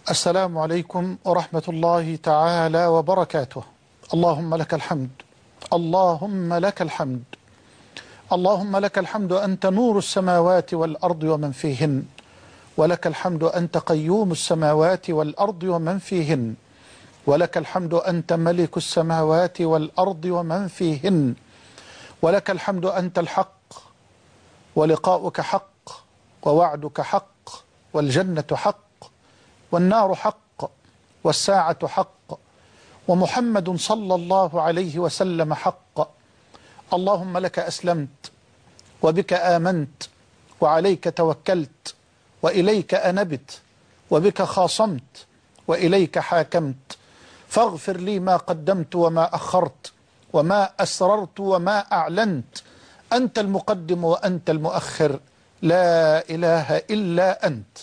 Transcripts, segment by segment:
السلام عليكم ورحمة الله تعالى وبركاته. اللهم لك الحمد، اللهم لك الحمد، اللهم لك الحمد أنت نور السماوات والأرض ومن فيهن، ولك الحمد أنت قيوم السماوات والأرض ومن فيهن، ولك الحمد أنت ملك السماوات والأرض ومن فيهن، ولك الحمد أنت الحق، ولقاؤك حق، ووعدك حق، والجنة حق، والنار حق، والساعة حق، ومحمد صلى الله عليه وسلم حق. اللهم لك أسلمت، وبك آمنت، وعليك توكلت، وإليك أنبت، وبك خاصمت، وإليك حاكمت، فاغفر لي ما قدمت وما أخرت، وما أسررت وما أعلنت، أنت المقدم وأنت المؤخر، لا إله إلا أنت.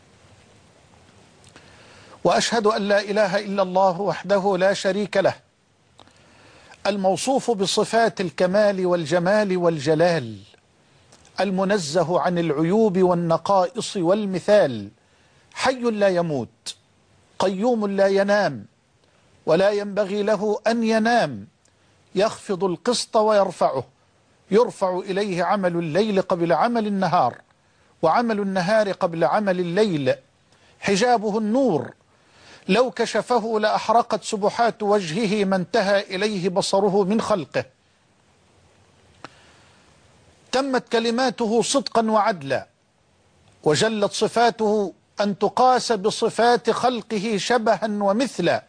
وأشهد أن لا إله إلا الله وحده لا شريك له، الموصوف بصفات الكمال والجمال والجلال، المنزه عن العيوب والنقائص والمثال، حي لا يموت، قيوم لا ينام، ولا ينبغي له أن ينام، يخفض القسط ويرفعه، يرفع إليه عمل الليل قبل عمل النهار، وعمل النهار قبل عمل الليل، حجابه النور، لو كشفه لأحرقت سبحات وجهه ما انتهى إليه بصره من خلقه. تمت كلماته صدقا وعدلا، وجلت صفاته أن تقاس بصفات خلقه شبها ومثلا،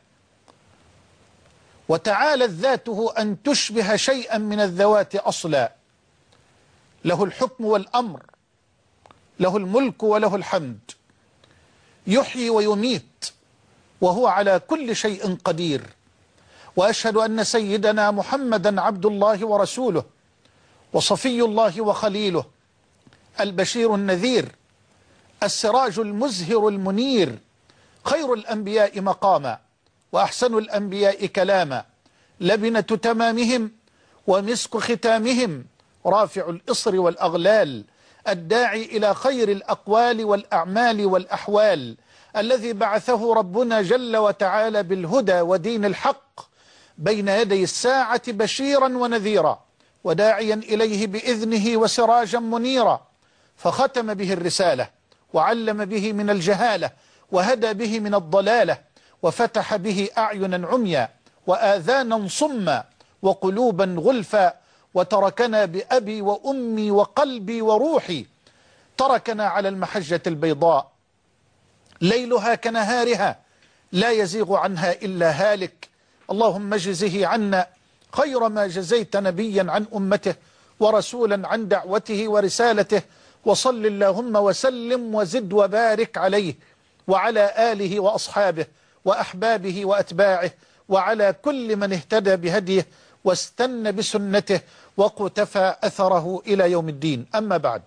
وتعالت ذاته أن تشبه شيئا من الذوات أصلا. له الحكم والأمر، له الملك وله الحمد، يحيي ويميت، وهو على كل شيء قدير. وأشهد أن سيدنا محمدا عبد الله ورسوله، وصفي الله وخليله، البشير النذير، السراج المزهر المنير، خير الأنبياء مقاما، وأحسن الأنبياء كلاما، لبنة تمامهم ومسك ختامهم، رافع الإصر والأغلال، الداعي إلى خير الأقوال والأعمال والأحوال، الذي بعثه ربنا جل وتعالى بالهدى ودين الحق بين يدي الساعة بشيرا ونذيرا، وداعيا إليه بإذنه وسراجا منيرا، فختم به الرسالة، وعلم به من الجهالة، وهدى به من الضلالة، وفتح به أعينا عميا، وآذانا صما، وقلوبا غلفا، وتركنا بأبي وأمي وقلبي وروحي. تركنا على المحجة البيضاء، ليلها كنهارها، لا يزيغ عنها إلا هالك. اللهم اجزه عنا خير ما جزيت نبيا عن أمته، ورسولا عن دعوته ورسالته، وصل اللهم وسلم وزد وبارك عليه وعلى آله وأصحابه وأحبابه وأتباعه، وعلى كل من اهتدى بهديه واستنى بسنته وقتفى أثره إلى يوم الدين. أما بعد،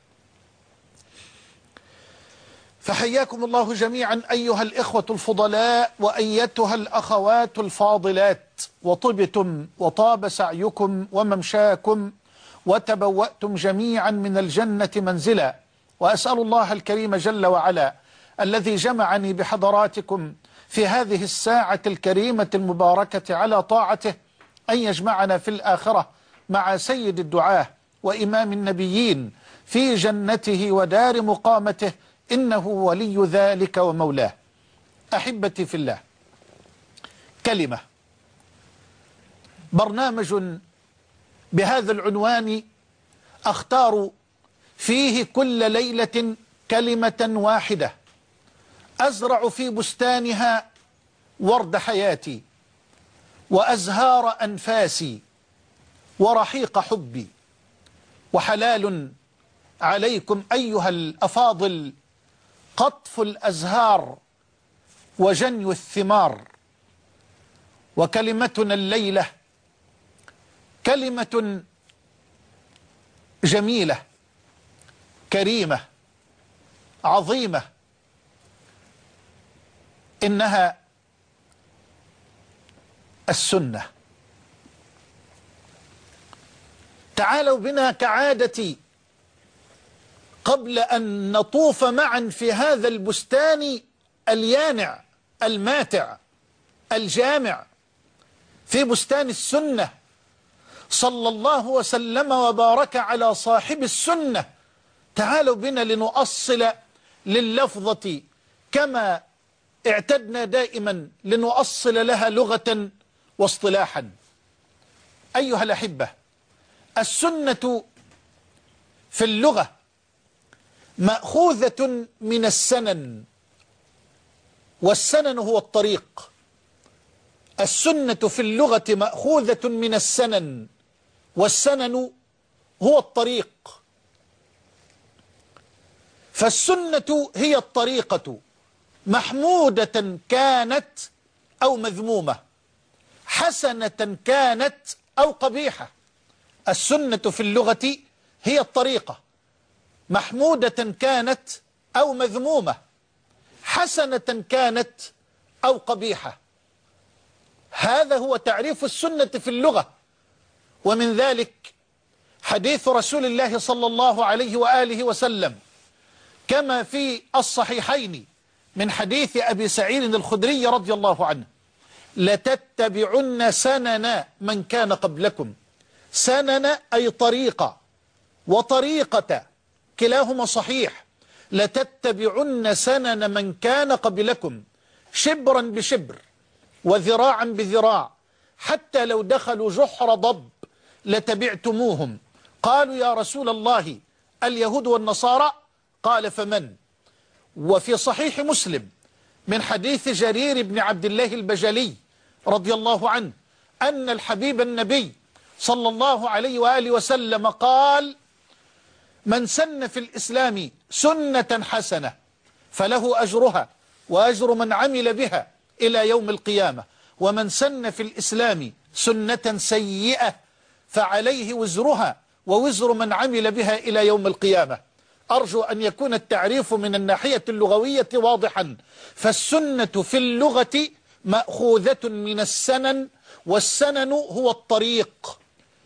فحياكم الله جميعا أيها الإخوة الفضلاء وأيتها الأخوات الفاضلات، وطبتم وطاب سعيكم وممشاكم، وتبوأتم جميعا من الجنة منزلا. وأسأل الله الكريم جل وعلا الذي جمعني بحضراتكم في هذه الساعة الكريمة المباركة على طاعته أن يجمعنا في الآخرة مع سيد الدعاة وإمام النبيين في جنته ودار مقامته، إنه ولي ذلك ومولاه. أحبتي في الله، كلمة، برنامج بهذا العنوان أختار فيه كل ليلة كلمة واحدة أزرع في بستانها ورد حياتي، وأزهار أنفاسي، ورحيق حبي. وحلال عليكم أيها الأفاضل قطف الأزهار وجني الثمار. وكلمتنا الليلة كلمة جميلة كريمة عظيمة، إنها السنة. تعالوا بنا كعادتي قبل أن نطوف معا في هذا البستان اليانع الماتع الجامع في بستان السنة، صلى الله وسلم وبارك على صاحب السنة. تعالوا بنا لنؤصل لللفظة كما اعتدنا دائما، لنؤصل لها لغة واصطلاحا. أيها الأحبة، السنة في اللغة مأخوذة من السنن، والسنن هو الطريق. السنة في اللغة مأخوذة من السنن، والسنن هو الطريق. فالسنة هي الطريقة، محمودة كانت أو مذمومة، حسنة كانت أو قبيحة. السنة في اللغة هي الطريقة، محمودة كانت أو مذمومة، حسنة كانت أو قبيحة. هذا هو تعريف السنة في اللغة. ومن ذلك حديث رسول الله صلى الله عليه وآله وسلم كما في الصحيحين من حديث أبي سعيد الخدري رضي الله عنه: لتتبعن سنن من كان قبلكم. سنن أي طريقة، وطريقة كلاهما صحيح. لتتبعن سنن من كان قبلكم شبرا بشبر وذراعا بذراع، حتى لو دخلوا جحر ضب لتبعتموهم. قالوا يا رسول الله اليهود والنصارى؟ قال فمن؟ وفي صحيح مسلم من حديث جرير بن عبد الله البجلي رضي الله عنه أن الحبيب النبي صلى الله عليه وآله وسلم قال: من سن في الإسلام سنة حسنة فله أجرها وأجر من عمل بها إلى يوم القيامة، ومن سن في الإسلام سنة سيئة فعليه وزرها ووزر من عمل بها إلى يوم القيامة. أرجو أن يكون التعريف من الناحية اللغوية واضحا. فالسنة في اللغة مأخوذة من السنن، والسنن هو الطريق.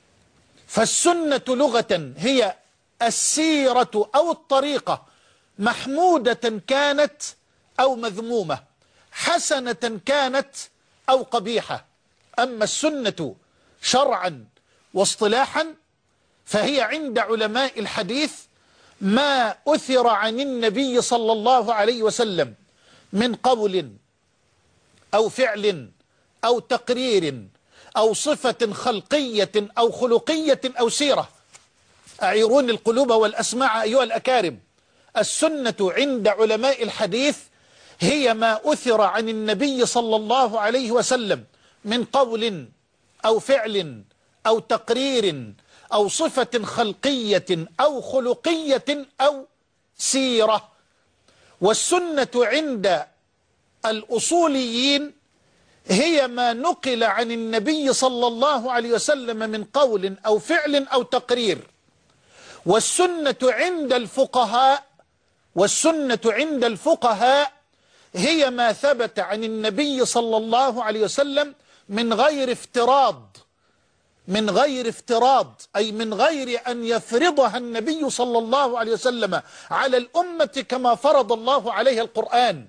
فالسنة لغة هي السيرة أو الطريقة، محمودة كانت أو مذمومة، حسنة كانت أو قبيحة. أما السنة شرعا واصطلاحا فهي عند علماء الحديث ما أثر عن النبي صلى الله عليه وسلم من قول أو فعل أو تقرير أو صفة خلقية أو خلقية أو سيرة. أعيرون القلوب والأسماع أيها الأكارم. السنة عند علماء الحديث هي ما أثر عن النبي صلى الله عليه وسلم من قول أو فعل أو تقرير أو صفة خلقية أو خلقية أو سيرة. والسنة عند الأصوليين هي ما نقل عن النبي صلى الله عليه وسلم من قول أو فعل أو تقرير. والسنة عند الفقهاء هي ما ثبت عن النبي صلى الله عليه وسلم من غير افتراض، أي من غير أن يفرضها النبي صلى الله عليه وسلم على الأمة كما فرض الله عليها القرآن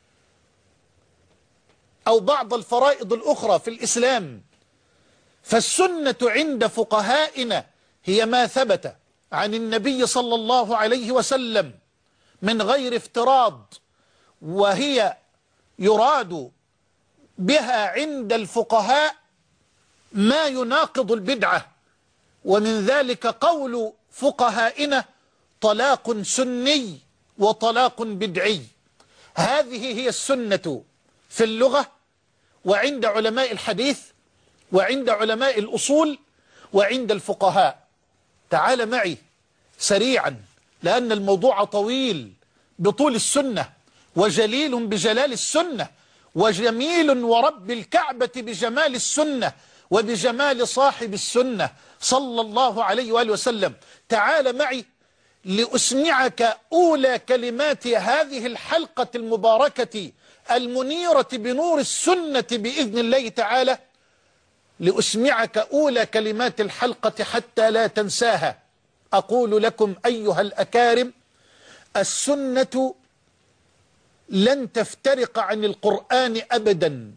أو بعض الفرائض الأخرى في الإسلام. فالسنة عند فقهائنا هي ما ثبت عن النبي صلى الله عليه وسلم من غير افتراض، وهي يراد بها عند الفقهاء ما يناقض البدعة. ومن ذلك قول فقهائنا: طلاق سني وطلاق بدعي. هذه هي السنة في اللغة، وعند علماء الحديث، وعند علماء الأصول، وعند الفقهاء. تعال معي سريعا لأن الموضوع طويل بطول السنة، وجليل بجلال السنة، وجميل ورب الكعبة بجمال السنة وبجمال صاحب السنة صلى الله عليه وآله وسلم. تعال معي لأسمعك أولى كلمات هذه الحلقة المباركة المنيرة بنور السنة بإذن الله تعالى. لأسمعك أولى كلمات الحلقة حتى لا تنساها. أقول لكم أيها الأكارم: السنة لن تفترق عن القرآن أبدا.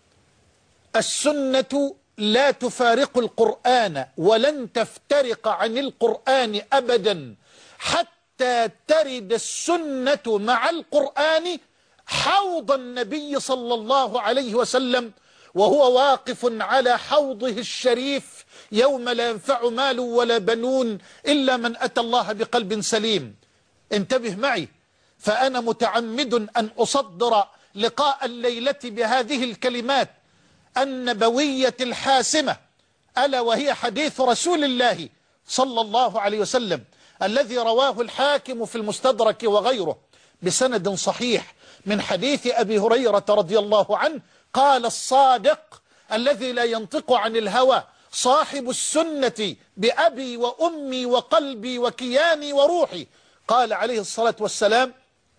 السنة لا تفارق القرآن، ولن تفترق عن القرآن أبدا حتى ترد السنة مع القرآن حوض النبي صلى الله عليه وسلم، وهو واقف على حوضه الشريف يوم لا ينفع مال ولا بنون إلا من أتى الله بقلب سليم. انتبه معي، فأنا متعمد أن أصدر لقاء الليلة بهذه الكلمات النبوية الحاسمة، ألا وهي حديث رسول الله صلى الله عليه وسلم الذي رواه الحاكم في المستدرك وغيره بسند صحيح من حديث أبي هريرة رضي الله عنه قال: الصادق الذي لا ينطق عن الهوى صاحب السنة بأبي وأمي وقلبي وكياني وروحي، قال عليه الصلاة والسلام: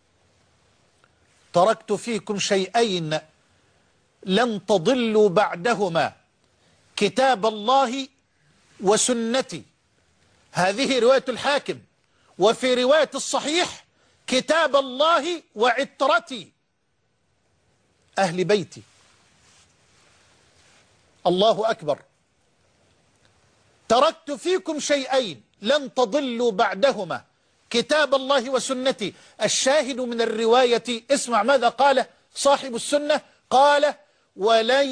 تركت فيكم شيئين لن تضلوا بعدهما، كتاب الله وسنتي. هذه رواية الحاكم، وفي رواية الصحيح: كتاب الله وعترتي أهل بيتي. الله أكبر. تركت فيكم شيئين لن تضلوا بعدهما، كتاب الله وسنتي. الشاهد من الرواية، اسمع ماذا قال صاحب السنة، قال: ولن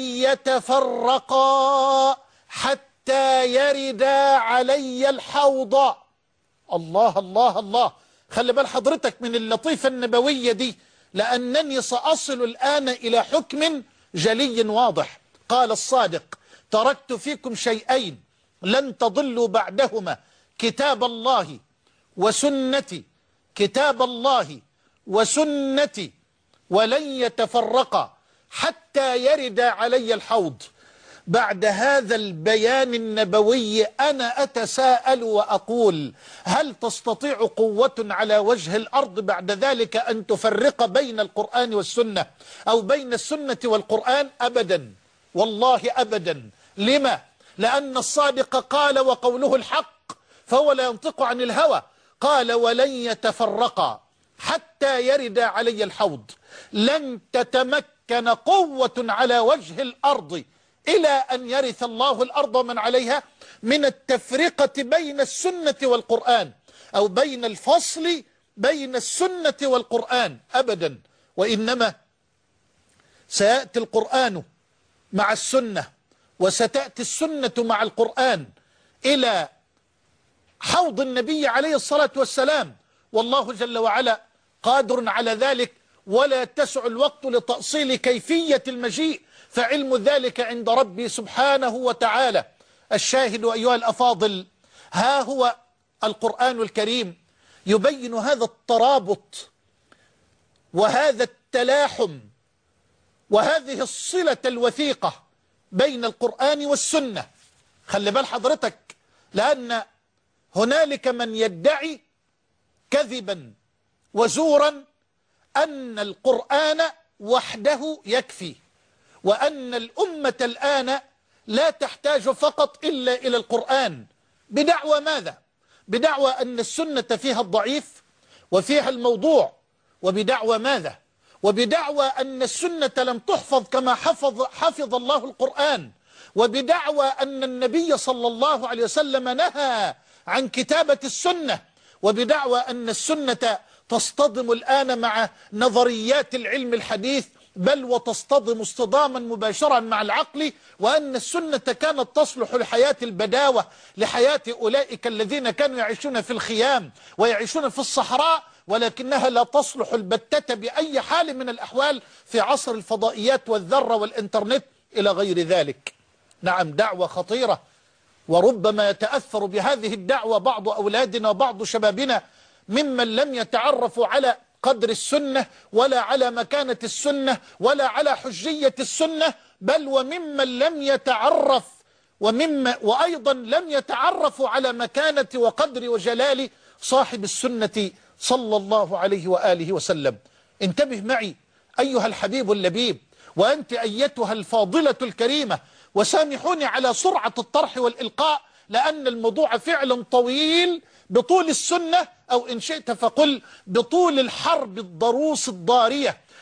يتفرقا حتى يردا علي الحوض. الله الله الله، خلي بال حضرتك من اللطيفة النبوية دي، لأنني سأصل الآن إلى حكم جلي واضح. قال الصادق: تركت فيكم شيئين لن تضلوا بعدهما، كتاب الله وسنتي، كتاب الله وسنتي، ولن يتفرقا حتى يرد علي الحوض. بعد هذا البيان النبوي أنا أتساءل وأقول: هل تستطيع قوة على وجه الأرض بعد ذلك أن تفرق بين القرآن والسنة أو بين السنة والقرآن؟ أبدا، والله أبدا. لما؟ لأن الصادق قال وقوله الحق، فهو لا ينطق عن الهوى. قال: ولن يتفرقا حتى يرد علي الحوض. لن تتمكن قوة على وجه الأرض إلى أن يرث الله الأرض من عليها من التفرقة بين السنة والقرآن، أو بين الفصل بين السنة والقرآن، أبدا. وإنما سيأتي القرآن مع السنة، وستأتي السنة مع القرآن إلى حوض النبي عليه الصلاة والسلام، والله جل وعلا قادر على ذلك، ولا يتسع الوقت لتأصيل كيفية المجيء، فعلم ذلك عند ربي سبحانه وتعالى. الشاهد أيها الأفاضل، ها هو القرآن الكريم يبين هذا الترابط وهذا التلاحم وهذه الصلة الوثيقة بين القرآن والسنة. خلي بال حضرتك، لأن هنالك من يدعي كذبا وزورا أن القرآن وحده يكفي، وأن الأمة الآن لا تحتاج فقط إلا إلى القرآن. بدعوى ماذا؟ بدعوى أن السنة فيها الضعيف وفيها الموضوع. وبدعوى ماذا؟ وبدعوى أن السنة لم تحفظ كما حفظ الله القرآن. وبدعوى أن النبي صلى الله عليه وسلم نهى عن كتابة السنة. وبدعوى أن السنة تصطدم الآن مع نظريات العلم الحديث، بل وتصطدم اصطداما مباشرا مع العقل، وأن السنة كانت تصلح لحياة البداوة، لحياة أولئك الذين كانوا يعيشون في الخيام ويعيشون في الصحراء، ولكنها لا تصلح البتة بأي حال من الأحوال في عصر الفضائيات والذرة والإنترنت إلى غير ذلك. نعم، دعوة خطيرة، وربما يتأثر بهذه الدعوة بعض أولادنا وبعض شبابنا ممن لم يتعرفوا على قدر السنة ولا على مكانة السنة ولا على حجية السنة، بل وممن لم يتعرف وأيضا لم يتعرفوا على مكانة وقدر وجلال صاحب السنة صلى الله عليه وآله وسلم. انتبه معي أيها الحبيب اللبيب، وأنت أيتها الفاضلة الكريمة، وسامحوني على سرعة الطرح والإلقاء، لأن الموضوع فعلا طويل بطول السنة، أو إن شئت فقل بطول الحرب الضروس الضارية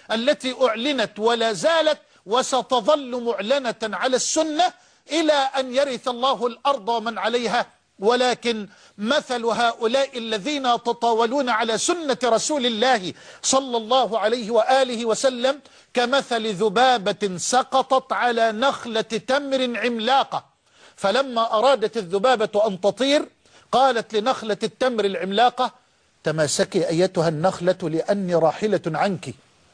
التي أعلنت ولا زالت وستظل معلنة على السنة إلى أن يرث الله الأرض ومن عليها. ولكن مثل هؤلاء الذين يتطاولون على سنة رسول الله صلى الله عليه وآله وسلم كمثل ذبابة سقطت على نخلة تمر عملاقة، فلما أرادت الذبابة أن تطير قالت لنخلة التمر العملاقة: تماسكي أيتها النخلة لأني راحلة عنك.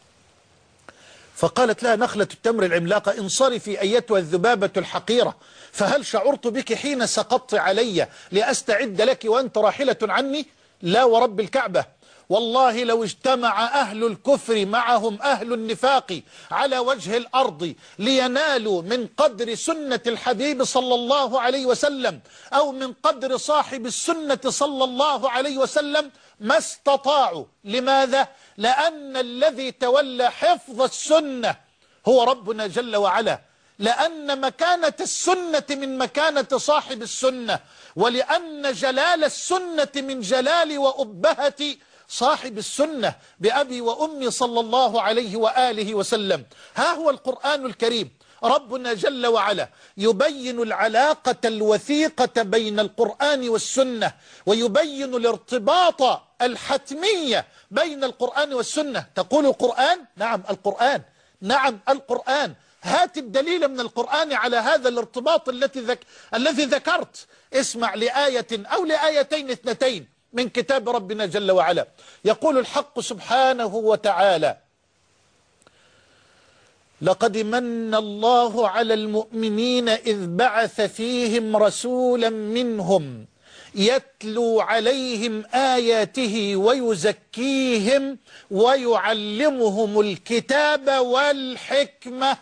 فقالت لها نخلة التمر العملاقة: انصرفي أيتها الذبابة الحقيرة، فهل شعرت بك حين سقطت علي لأستعد لك وأنت راحلة عني؟ لا ورب الكعبة، والله لو اجتمع أهل الكفر معهم أهل النفاق على وجه الأرض لينالوا من قدر سنة الحبيب صلى الله عليه وسلم أو من قدر صاحب السنة صلى الله عليه وسلم ما استطاعوا. لماذا؟ لأن الذي تولى حفظ السنة هو ربنا جل وعلا، لأن مكانة السنة من مكانة صاحب السنة، ولأن جلال السنة من جلال وأبهة صاحب السنة بأبي وأمي صلى الله عليه وآله وسلم. ها هو القرآن الكريم ربنا جل وعلا يبين العلاقة الوثيقة بين القرآن والسنة، ويبين الارتباط الحتمية بين القرآن والسنة. تقول القرآن؟ نعم القرآن، نعم القرآن. هات الدليل من القرآن على هذا الارتباط الذي ذكرت. اسمع لآية أو لآيتين اثنتين من كتاب ربنا جل وعلا. يقول الحق سبحانه وتعالى: لقد من الله على المؤمنين إذ بعث فيهم رسولا منهم يتلو عليهم آياته ويزكيهم ويعلمهم الكتاب والحكمة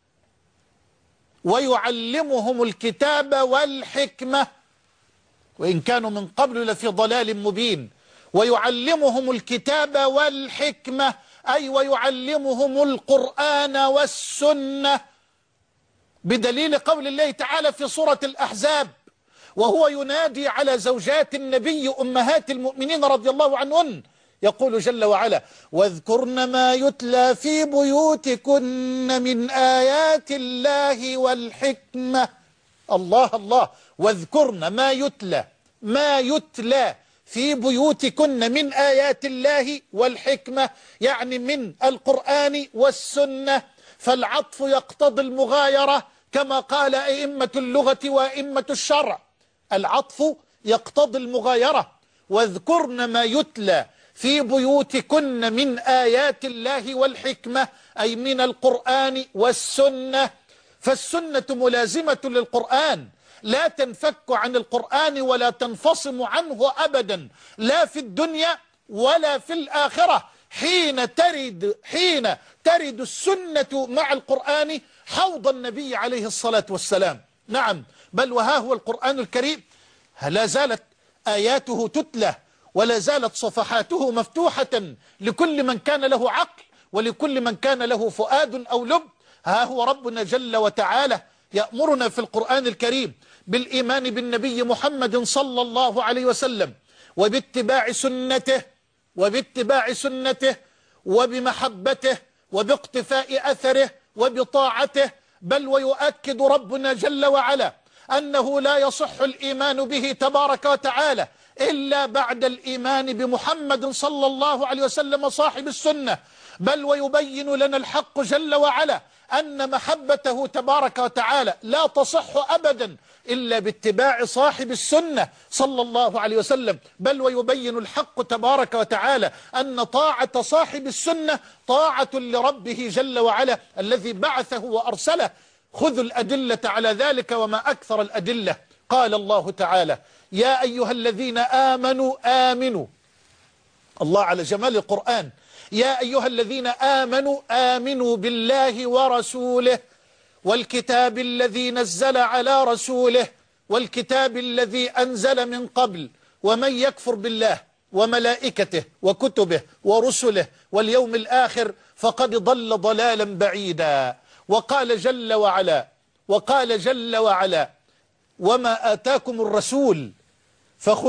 وإن كانوا من قبل لفي ضلال مبين. ويعلمهم الكتاب والحكمة أي ويعلمهم القرآن والسنة، بدليل قول الله تعالى في سورة الأحزاب وهو ينادي على زوجات النبي أمهات المؤمنين رضي الله عنهن، يقول جل وعلا: واذكرن ما يتلى في بيوتكن من آيات الله والحكمة. الله الله، واذكرن ما يتلى في بيوتكن من آيات الله والحكمة، يعني من القرآن والسنة. فالعطف يقتضي المغايرة كما قال أئمة اللغة وأئمة الشرع، العطف يقتضي المغايرة. واذكرن ما يتلى في بيوتكن من آيات الله والحكمة أي من القرآن والسنة. فالسنة ملازمة للقرآن، لا تنفك عن القرآن ولا تنفصم عنه أبدا، لا في الدنيا ولا في الآخرة. حين ترد السنة مع القرآن حوض النبي عليه الصلاة والسلام. نعم، بل وها هو القرآن الكريم لا زالت آياته تتلى ولا زالت صفحاته مفتوحة لكل من كان له عقل ولكل من كان له فؤاد أو لب. ها هو ربنا جل وتعالى يأمرنا في القرآن الكريم بالإيمان بالنبي محمد صلى الله عليه وسلم وباتباع سنته وبمحبته وباقتفاء أثره وبطاعته. بل ويؤكد ربنا جل وعلا أنه لا يصح الإيمان به تبارك وتعالى إلا بعد الإيمان بمحمد صلى الله عليه وسلم صاحب السنة. بل ويبين لنا الحق جل وعلا أن محبته تبارك وتعالى لا تصح أبدا إلا باتباع صاحب السنة صلى الله عليه وسلم. بل ويبين الحق تبارك وتعالى أن طاعة صاحب السنة طاعة لربه جل وعلا الذي بعثه وأرسله. خذوا الأدلة على ذلك وما أكثر الأدلة. قال الله تعالى: يا أيها الذين آمنوا الله على جمال القرآن. يا أيها الذين آمنوا بالله ورسوله والكتاب الذي نزل على رسوله والكتاب الذي أنزل من قبل ومن يكفر بالله وملائكته وكتبه ورسله واليوم الآخر فقد ضل ضلالا بعيدا. وقال جل وعلا وما آتاكم الرسول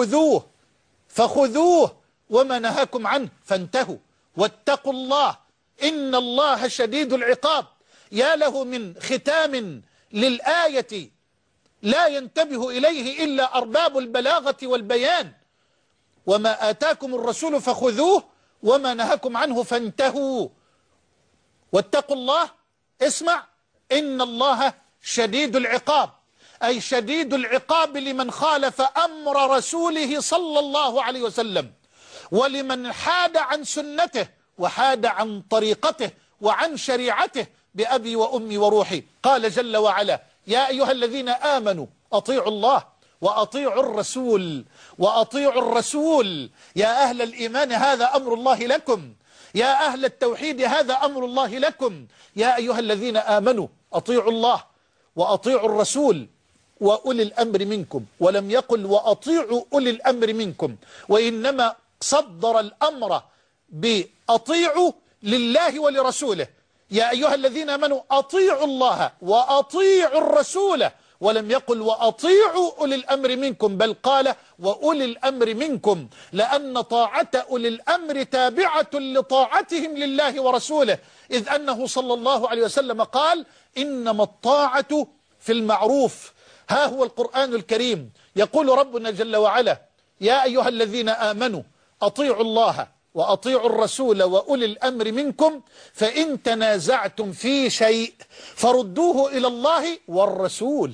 فخذوه وما نهاكم عنه فانتهوا واتقوا الله إن الله شديد العقاب. يا له من ختام للآية لا ينتبه إليه إلا أرباب البلاغة والبيان. وما آتاكم الرسول فخذوه وما نهاكم عنه فانتهوا واتقوا الله. اسمع، إن الله شديد العقاب، أي شديد العقاب لمن خالف أمر رسوله صلى الله عليه وسلم، ولمن حاد عن سنته وحاد عن طريقته وعن شريعته بأبي وأمي وروحي. قال جل وعلا: يا أيها الذين آمنوا أطيعوا الله وأطيعوا الرسول وأطيعوا الرسول. يا أهل الإيمان هذا أمر الله لكم، يا أهل التوحيد هذا أمر الله لكم. يا أيها الذين آمنوا أطيعوا الله وأطيعوا الرسول وأولي الأمر منكم، ولم يقل وأطيعوا أولي الأمر منكم، وإنما صدر الأمر بأطيعوا لله ولرسوله. يا أيها الذين آمنوا أطيعوا الله وأطيعوا الرسول، ولم يقل وأطيعوا أولي الأمر منكم، بل قال وأولي الأمر منكم، لأن طاعة أولي الأمر تابعة لطاعتهم لله ورسوله، إذ أنه صلى الله عليه وسلم قال: إنما الطاعة في المعروف. ها هو القرآن الكريم يقول ربنا جل وعلا: يا أيها الذين آمنوا أطيعوا الله وأطيعوا الرسول وأولي الأمر منكم، فإن تنازعتم في شيء فردوه إلى الله والرسول،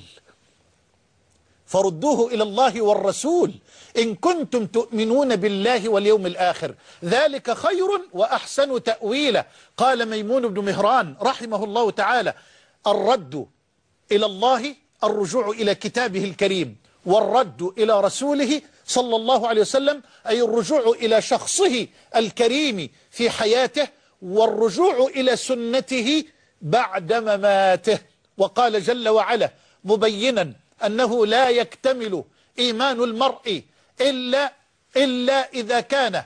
فردوه إلى الله والرسول إن كنتم تؤمنون بالله واليوم الآخر، ذلك خير وأحسن تأويلا. قال ميمون بن مهران رحمه الله تعالى: الرد إلى الله الرجوع إلى كتابه الكريم، والرد إلى رسوله صلى الله عليه وسلم أي الرجوع إلى شخصه الكريم في حياته، والرجوع إلى سنته بعد مماته. وقال جل وعلا مبينا أنه لا يكتمل إيمان المرء إلا إذا كان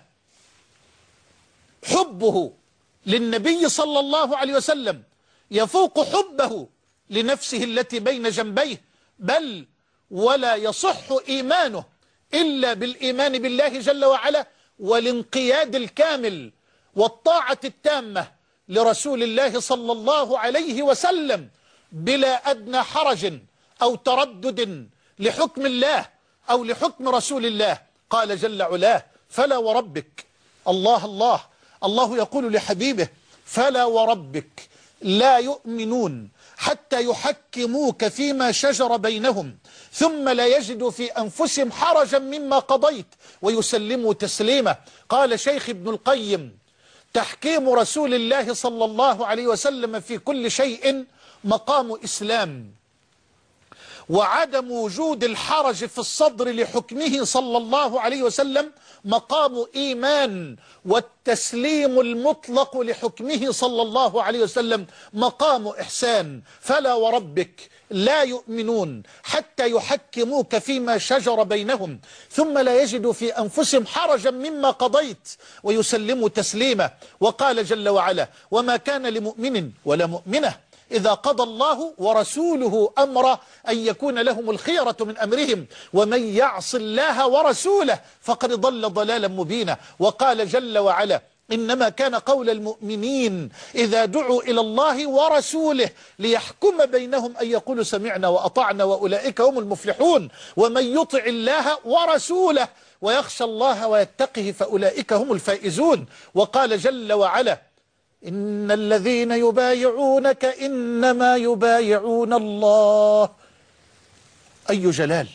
حبه للنبي صلى الله عليه وسلم يفوق حبه لنفسه التي بين جنبيه، بل ولا يصح إيمانه إلا بالإيمان بالله جل وعلا والانقياد الكامل والطاعة التامة لرسول الله صلى الله عليه وسلم بلا أدنى حرج أو تردد لحكم الله أو لحكم رسول الله. قال جل علاه: فلا وربك. الله يقول لحبيبه: فلا وربك لا يؤمنون حتى يحكموك فيما شجر بينهم ثم لا يجدوا في أنفسهم حرجا مما قضيت ويسلموا تسليما. قال شيخ ابن القيم: تحكيم رسول الله صلى الله عليه وسلم في كل شيء مقام إسلام، وعدم وجود الحرج في الصدر لحكمه صلى الله عليه وسلم مقام إيمان، والتسليم المطلق لحكمه صلى الله عليه وسلم مقام إحسان. فلا وربك لا يؤمنون حتى يحكموك فيما شجر بينهم ثم لا يجدوا في أنفسهم حرجا مما قضيت ويسلموا تسليما. وقال جل وعلا: وما كان لمؤمن ولا مؤمنة إذا قضى الله ورسوله أمرا أن يكون لهم الخيرة من أمرهم ومن يعص الله ورسوله فقد ضل ضلالا مبينا. وقال جل وعلا: إنما كان قول المؤمنين إذا دعوا إلى الله ورسوله ليحكم بينهم أن يقولوا سمعنا وأطعنا وأولئك هم المفلحون، ومن يطع الله ورسوله ويخشى الله ويتقه فأولئك هم الفائزون. وقال جل وعلا: إن الذين يبايعونك إنما يبايعون الله. أي جلال،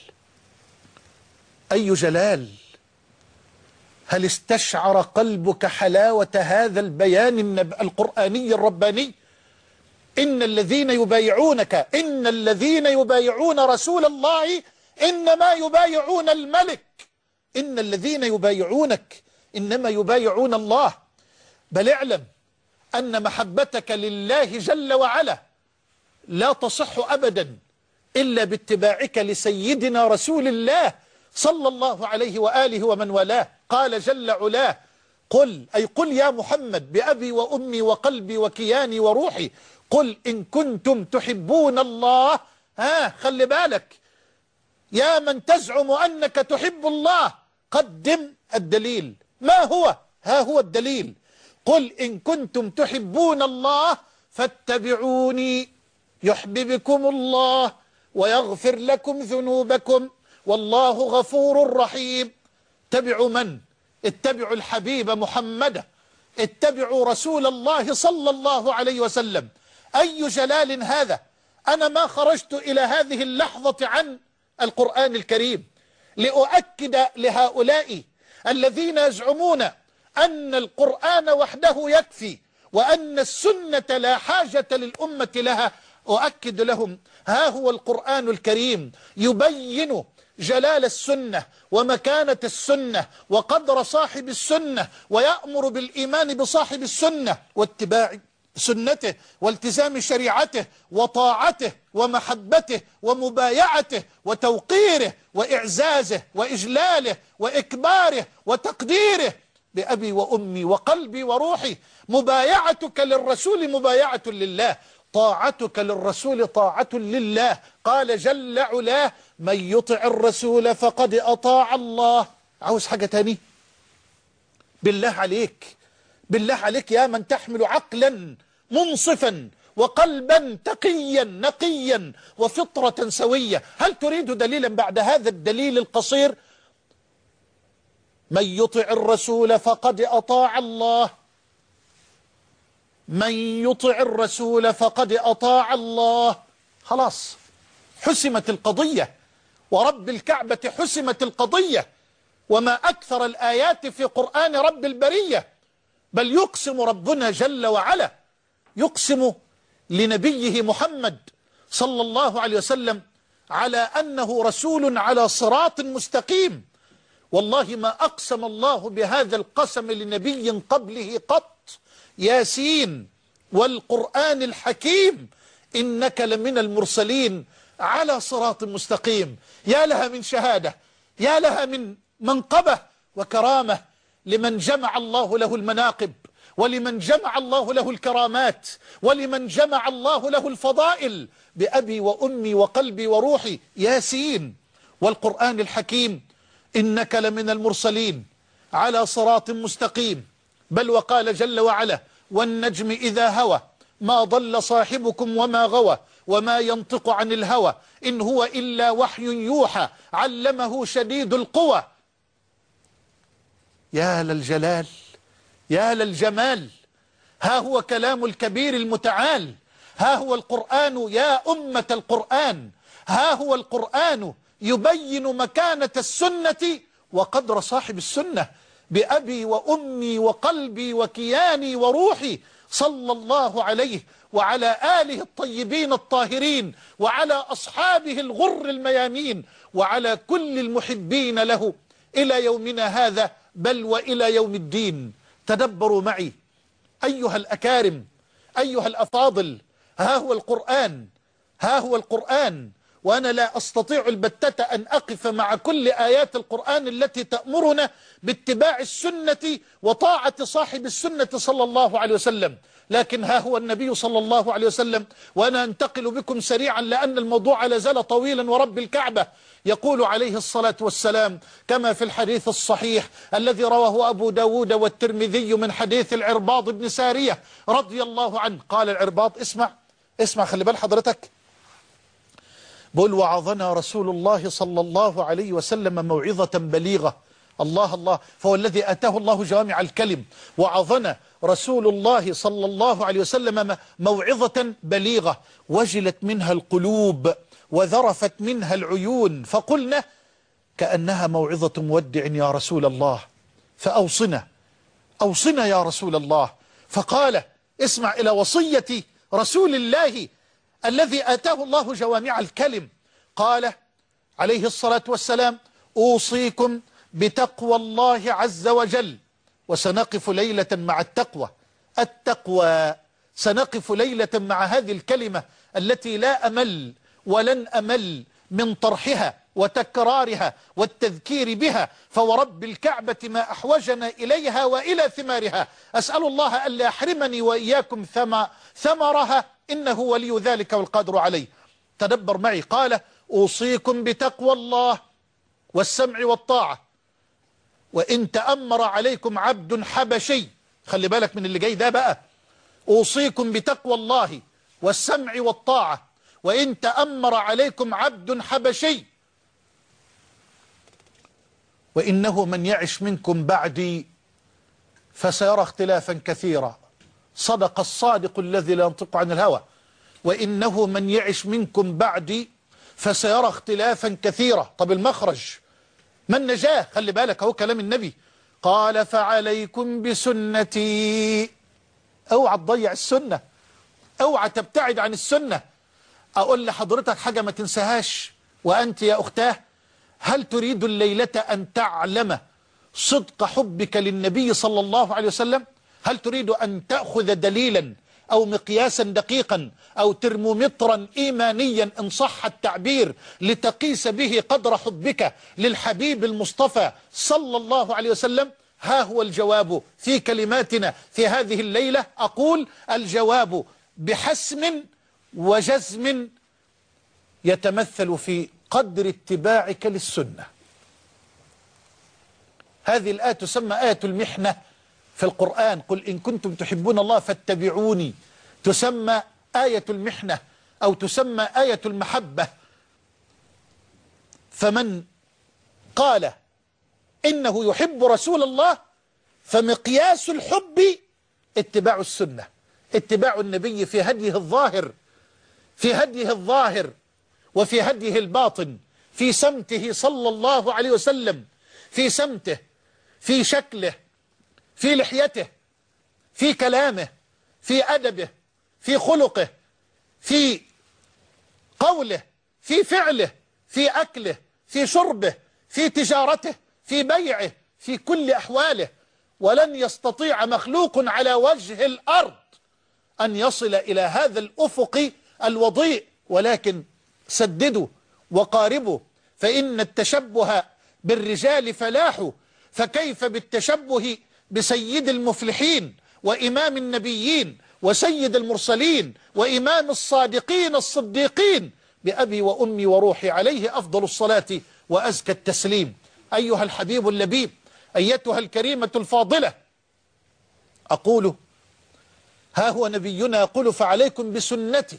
أي جلال! هل استشعر قلبك حلاوة هذا البيان القرآني الرباني؟ إن الذين يبايعونك، إن الذين يبايعون رسول الله إنما يبايعون الملك. إن الذين يبايعونك إنما يبايعون الله. بل اعلم أن محبتك لله جل وعلا لا تصح أبدا إلا باتباعك لسيدنا رسول الله صلى الله عليه وآله ومن والاه. قال جل علاه: قل، أي قل يا محمد بأبي وأمي وقلبي وكياني وروحي، قل إن كنتم تحبون الله. خلي بالك يا من تزعم أنك تحب الله، قدم الدليل. ما هو؟ ها هو الدليل: قل إن كنتم تحبون الله فاتبعوني يحببكم الله ويغفر لكم ذنوبكم والله غفور رحيم. اتبعوا من؟ اتبعوا الحبيب محمد، اتبعوا رسول الله صلى الله عليه وسلم. أي جلال هذا! أنا ما خرجت إلى هذه اللحظة عن القرآن الكريم لأؤكد لهؤلاء الذين يزعمون أن القرآن وحده يكفي وأن السنة لا حاجة للأمة لها، أؤكد لهم ها هو القرآن الكريم يبين جلال السنة ومكانة السنة وقدر صاحب السنة، ويأمر بالإيمان بصاحب السنة واتباع سنته والتزام شريعته وطاعته ومحبته ومبايعته وتوقيره وإعزازه وإجلاله وإكباره وتقديره. بأبي وأمي وقلبي وروحي مبايعتك للرسول مبايعة لله، طاعتك للرسول طاعة لله. قال جل علاه: من يطع الرسول فقد أطاع الله. عاوز حاجة تاني؟ بالله عليك، بالله عليك يا من تحمل عقلا منصفا وقلبا تقيا نقيا وفطرة سوية، هل تريد دليلا بعد هذا الدليل القصير؟ من يطع الرسول فقد أطاع الله، من يطع الرسول فقد أطاع الله. خلاص حسمت القضية، ورب الكعبة حسمت القضية. وما أكثر الآيات في قرآن رب البرية، بل يقسم ربنا جل وعلا، يقسم لنبيه محمد صلى الله عليه وسلم على أنه رسول على صراط مستقيم. والله ما أقسم الله بهذا القسم لنبي قبله قط. ياسين والقرآن الحكيم إنك لمن المرسلين على صراط مستقيم. يا لها من شهادة، يا لها من منقبة وكرامة لمن جمع الله له المناقب، ولمن جمع الله له الكرامات، ولمن جمع الله له الفضائل. بأبي وأمي وقلبي وروحي، ياسين والقرآن الحكيم إنك لمن المرسلين على صراط مستقيم. بل وقال جل وعلا: والنجم إذا هوى ما ضل صاحبكم وما غوى وما ينطق عن الهوى إن هو إلا وحي يوحى علمه شديد القوى. يا للجلال، يا للجمال. ها هو كلام الكبير المتعال، ها هو القرآن يا أمة القرآن، ها هو القرآن يبين مكانة السنة وقدر صاحب السنة. بأبي وأمي وقلبي وكياني وروحي صلى الله عليه وعلى آله الطيبين الطاهرين وعلى أصحابه الغر الميامين وعلى كل المحبين له إلى يومنا هذا، بل وإلى يوم الدين. تدبروا معي أيها الأكارم، أيها الأفاضل. ها هو القرآن، ها هو القرآن. وأنا لا أستطيع البتة أن أقف مع كل آيات القرآن التي تأمرنا باتباع السنة وطاعة صاحب السنة صلى الله عليه وسلم، لكن ها هو النبي صلى الله عليه وسلم. وأنا أنتقل بكم سريعا لأن الموضوع لا زال طويلا. ورب الكعبة يقول عليه الصلاة والسلام كما في الحديث الصحيح الذي رواه أبو داود والترمذي من حديث العرباض بن سارية رضي الله عنه. قال العرباض، اسمع خلي بال حضرتك، بقول: وعظنا رسول الله صلى الله عليه وسلم موعظة بليغة. الله الله، فهو الذي أتاه الله جوامع الكلم. وعظنا رسول الله صلى الله عليه وسلم موعظة بليغة وجلت منها القلوب وذرفت منها العيون، فقلنا كأنها موعظة مودع يا رسول الله، فأوصنا، أوصنا يا رسول الله. فقال: اسمع إلى وصية رسول الله الذي آتاه الله جوامع الكلم. قال عليه الصلاة والسلام: أوصيكم بتقوى الله عز وجل. وسنقف ليلة مع التقوى، التقوى، سنقف ليلة مع هذه الكلمة التي لا أمل ولن أمل من طرحها وتكرارها والتذكير بها، فورب الكعبة ما أحوجنا إليها وإلى ثمارها. أسأل الله ألا يحرمني وإياكم ثمرها، إنه ولي ذلك والقادر عليه. تدبر معي. قال: أوصيكم بتقوى الله والسمع والطاعة، وإن تأمر عليكم عبد حبشي خلي بالك من اللي جاي ده بقى. أوصيكم بتقوى الله والسمع والطاعة وإن تأمر عليكم عبد حبشي وإنه من يعش منكم بعدي فسيرى اختلافا كثيرا. صدق الصادق الذي لا ينطق عن الهوى. وإنه من يعش منكم بعدي فسيرى اختلافا كثيرا. طب المخرج، ما النجاة؟ خلي بالك اهو كلام النبي. قال فعليكم بسنتي. اوعى تضيع السنة، اوعى تبتعد عن السنة. اقول لحضرتك حاجة ما تنساهاش، وانت يا اختاه هل تريد الليلة ان تعلم صدق حبك للنبي صلى الله عليه وسلم؟ هل تريد ان تأخذ دليلا او مقياسا دقيقا او ترمومترا ايمانيا ان صح التعبير لتقيس به قدر حبك للحبيب المصطفى صلى الله عليه وسلم؟ ها هو الجواب في كلماتنا في هذه الليلة. أقول الجواب بحسم وجزم يتمثل في قدر اتباعك للسنة. هذه الآية تسمى آية المحنة في القرآن. قل إن كنتم تحبون الله فاتبعوني. تسمى آية المحنة أو تسمى آية المحبة. فمن قال إنه يحب رسول الله فمقياس الحب اتباع السنة، اتباع النبي في هديه الظاهر، في هديه الظاهر وفي هديه الباطن، في سمته صلى الله عليه وسلم، في سمته، في شكله، في لحيته، في كلامه، في أدبه، في خلقه، في قوله، في فعله، في أكله، في شربه، في تجارته، في بيعه، في كل أحواله. ولن يستطيع مخلوق على وجه الأرض أن يصل إلى هذا الأفق الوضيء، ولكن سددوا وقاربوا، فإن التشبه بالرجال فلاح، فكيف بالتشبه بسيد المفلحين وإمام النبيين وسيد المرسلين وإمام الصادقين الصديقين بأبي وأمي وروحي عليه أفضل الصلاة وأزكى التسليم. أيها الحبيب اللبيب، أيتها الكريمة الفاضلة، أقول ها هو نبينا يقول فعليكم بسنتي.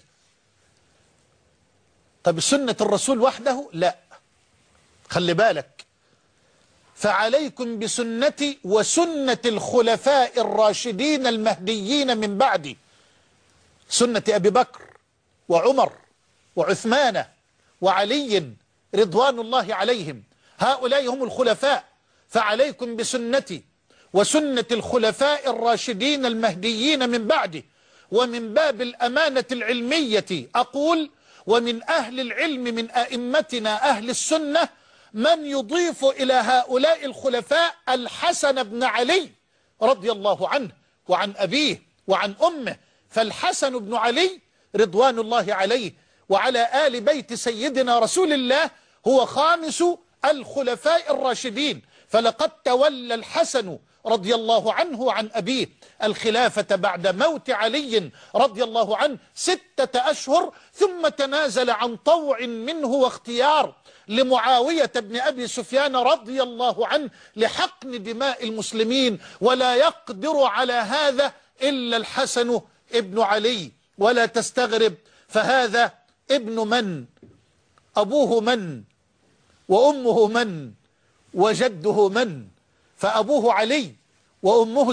طب سنة الرسول وحده؟ لا، خلي بالك. فعليكم بسنتي وسنة الخلفاء الراشدين المهديين من بعدي، سنة أبي بكر وعمر وعثمان وعلي رضوان الله عليهم. هؤلاء هم الخلفاء. فعليكم بسنتي وسنة الخلفاء الراشدين المهديين من بعدي. ومن باب الأمانة العلمية أقول ومن أهل العلم من أئمتنا أهل السنة من يضيف إلى هؤلاء الخلفاء الحسن بن علي رضي الله عنه وعن أبيه وعن أمه. فالحسن بن علي رضوان الله عليه وعلى آل بيت سيدنا رسول الله هو خامس الخلفاء الراشدين. فلقد تولى الحسن رضي الله عنه وعن أبيه الخلافة بعد موت علي رضي الله عنه 6 أشهر، ثم تنازل عن طوع منه واختيار لمعاوية بن أبي سفيان رضي الله عنه لحقن دماء المسلمين، ولا يقدر على هذا إلا الحسن ابن علي. ولا تستغرب، فهذا ابن من؟ أبوه من؟ وأمه من؟ وجده من؟ فأبوه علي وأمه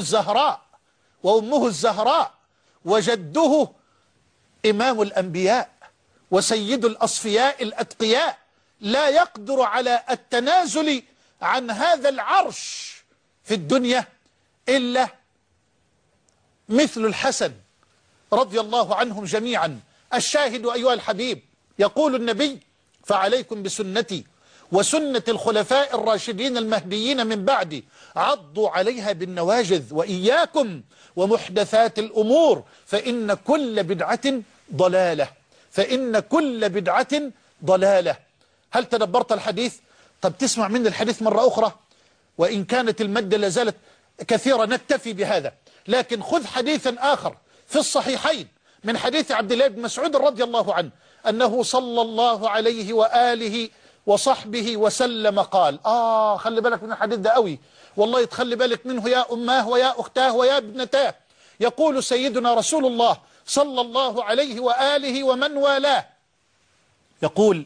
الزهراء وجده إمام الأنبياء وسيد الأصفياء الأتقياء. لا يقدر على التنازل عن هذا العرش في الدنيا إلا مثل الحسن رضي الله عنهم جميعا. الشاهد أيها الحبيب، يقول النبي فعليكم بسنتي وسنة الخلفاء الراشدين المهديين من بعدي عضوا عليها بالنواجذ وإياكم ومحدثات الأمور فإن كل بدعة ضلالة. هل تدبرت الحديث؟ طب تسمع من الحديث مرة أخرى، وإن كانت المادة لازالت كثيرة نكتفي بهذا، لكن خذ حديثا آخر في الصحيحين من حديث عبد الله بن مسعود رضي الله عنه أنه صلى الله عليه وآله وصحبه وسلم قال. خلي بالك من الحديث ده قوي والله، تخلي بالك منه يا أماه ويا أختاه ويا ابنتاه. يقول سيدنا رسول الله صلى الله عليه وآله ومن والاه، يقول: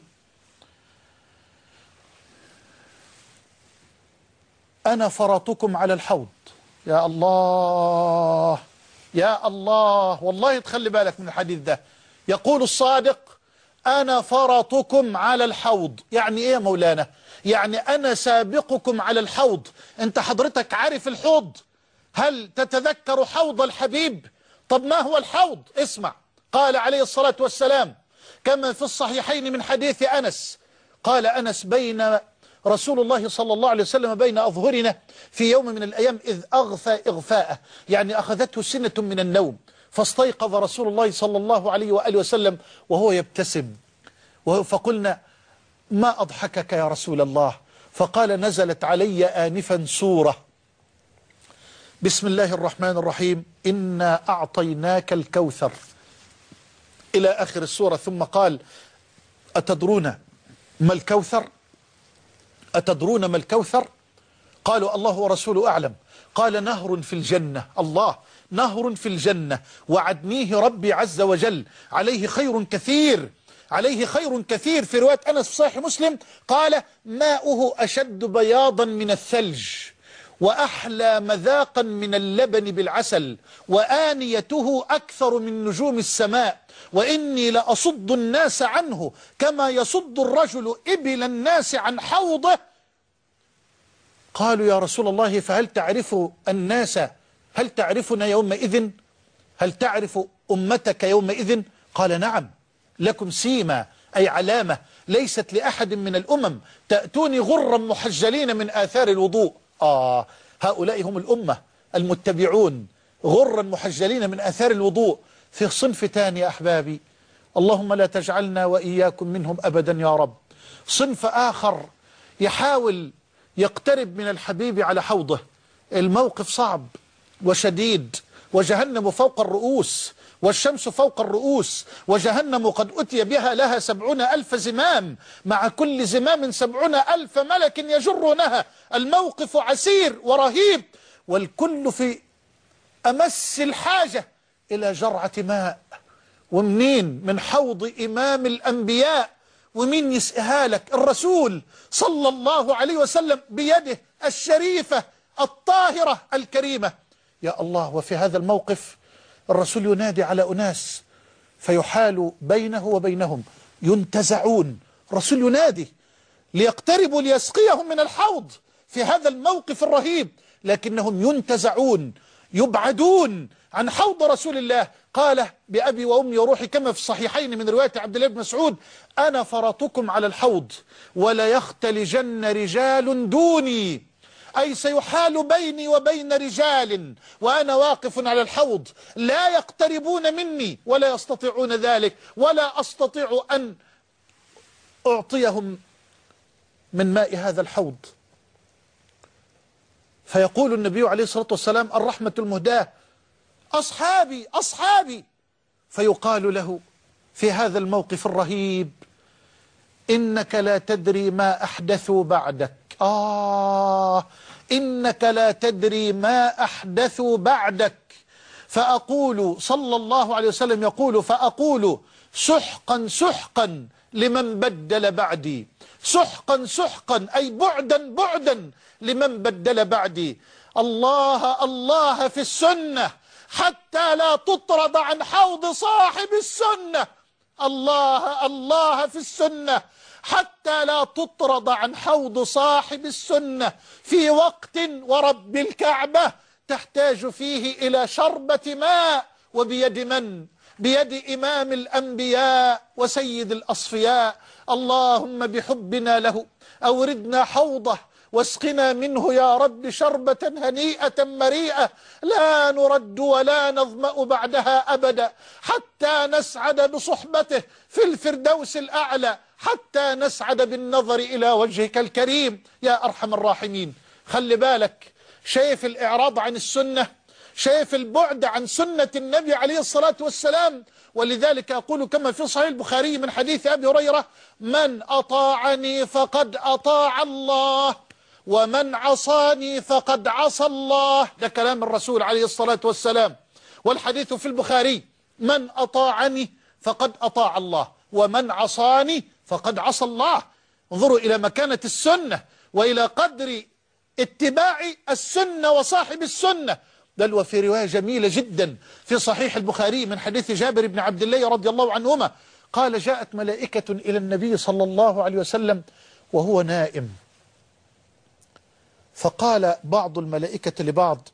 أنا فرطكم على الحوض. يا الله يا الله، والله تخلي بالك من الحديث ده. يقول الصادق: أنا فرطكم على الحوض. يعني إيه يا مولانا؟ يعني أنا سابقكم على الحوض. أنت حضرتك عارف الحوض؟ هل تتذكر حوض الحبيب؟ طب ما هو الحوض؟ اسمع. قال عليه الصلاة والسلام كما في الصحيحين من حديث أنس، قال أنس: بين رسول الله صلى الله عليه وسلم بين أظهرنا في يوم من الأيام إذ أغفى إغفاءه، يعني أخذته سنة من النوم، فاستيقظ رسول الله صلى الله عليه وآله وسلم وهو يبتسم، فقلنا: ما أضحكك يا رسول الله؟ فقال: نزلت علي آنفا سورة بسم الله الرحمن الرحيم إنا أعطيناك الكوثر إلى آخر السورة، ثم قال: أتدرون ما الكوثر؟ أتدرون ما الكوثر؟ قالوا: الله ورسوله أعلم. قال: نهر في الجنة. الله، نهر في الجنة وعدنيه ربي عز وجل، عليه خير كثير، عليه خير كثير. في رواية أنس في صحيح مسلم قال: ماؤه أشد بياضا من الثلج وأحلى مذاقا من اللبن بالعسل وآنيته أكثر من نجوم السماء وإني لأصد الناس عنه كما يصد الرجل إبل الناس عن حوضه. قالوا: يا رسول الله فهل تعرف الناس؟ هل تعرفنا يومئذ؟ هل تعرف أمتك يومئذ؟ قال: نعم، لكم سيما أي علامة ليست لأحد من الأمم، تأتوني غرا محجلين من آثار الوضوء. هؤلاء هم الأمة المتبعون، غرا محجلين من آثار الوضوء. في صنف تاني يا أحبابي، اللهم لا تجعلنا وإياكم منهم أبدا يا رب. صنف آخر يحاول يقترب من الحبيب على حوضه، الموقف صعب وشديد، وجهنم فوق الرؤوس والشمس فوق الرؤوس، وجهنم قد أتي بها لها 70,000 زمام، مع كل زمام 70,000 ملك يجرونها. الموقف عسير ورهيب، والكل في أمس الحاجة إلى جرعة ماء. ومنين؟ من حوض إمام الأنبياء. ومين يسقيها لك؟ الرسول صلى الله عليه وسلم بيده الشريفة الطاهرة الكريمة. يا الله، وفي هذا الموقف الرسول ينادي على أناس فيحال بينه وبينهم، ينتزعون. الرسول ينادي ليقتربوا ليسقيهم من الحوض في هذا الموقف الرهيب، لكنهم ينتزعون، يبعدون عن حوض رسول الله. قال: بأبي وأمي وروحي، كما في الصحيحين من رواية عبد الله بن مسعود: أنا فرطكم على الحوض ولا يختلجن رجال دوني، أي سيحال بيني وبين رجال وأنا واقف على الحوض لا يقتربون مني ولا يستطيعون ذلك، ولا أستطيع أن أعطيهم من ماء هذا الحوض. فيقول النبي عليه الصلاة والسلام: الرحمة المهداة، أصحابي أصحابي. فيقال له في هذا الموقف الرهيب: إنك لا تدري ما أحدثوا بعدك. إنك لا تدري ما أحدثوا بعدك. فأقول صلى الله عليه وسلم يقول: فأقول سحقا سحقا لمن بدل بعدي. سحقا سحقا أي بعدا بعدا لمن بدل بعدي. الله الله في السنة حتى لا تطرد عن حوض صاحب السنة. الله الله في السنة حتى لا تطرد عن حوض صاحب السنة في وقت ورب الكعبة تحتاج فيه إلى شربة ماء. وبيد من؟ بيد إمام الأنبياء وسيد الأصفياء. اللهم بحبنا له أوردنا حوضه واسقنا منه يا رب شربة هنيئة مريئة لا نرد ولا نظمأ بعدها أبدا، حتى نسعد بصحبته في الفردوس الأعلى، حتى نسعد بالنظر إلى وجهك الكريم يا أرحم الراحمين. خلي بالك، شايف الإعراض عن السنة، شايف البعد عن سنة النبي عليه الصلاة والسلام. ولذلك أقول كما في صحيح البخاري من حديث أبي هريرة: من أطاعني فقد أطاع الله، ومن عصاني فقد عصى الله. ده كلام الرسول عليه الصلاة والسلام. والحديث في البخاري: من أطاعني فقد أطاع الله، ومن عصاني فقد عصى الله. انظروا إلى مكانة السنة وإلى قدر اتباع السنة وصاحب السنة. بل وفي رواية جميلة جدا في صحيح البخاري من حديث جابر بن عبد الله رضي الله عنهما قال: جاءت ملائكة إلى النبي صلى الله عليه وسلم وهو نائم، فقال بعض الملائكة لبعض: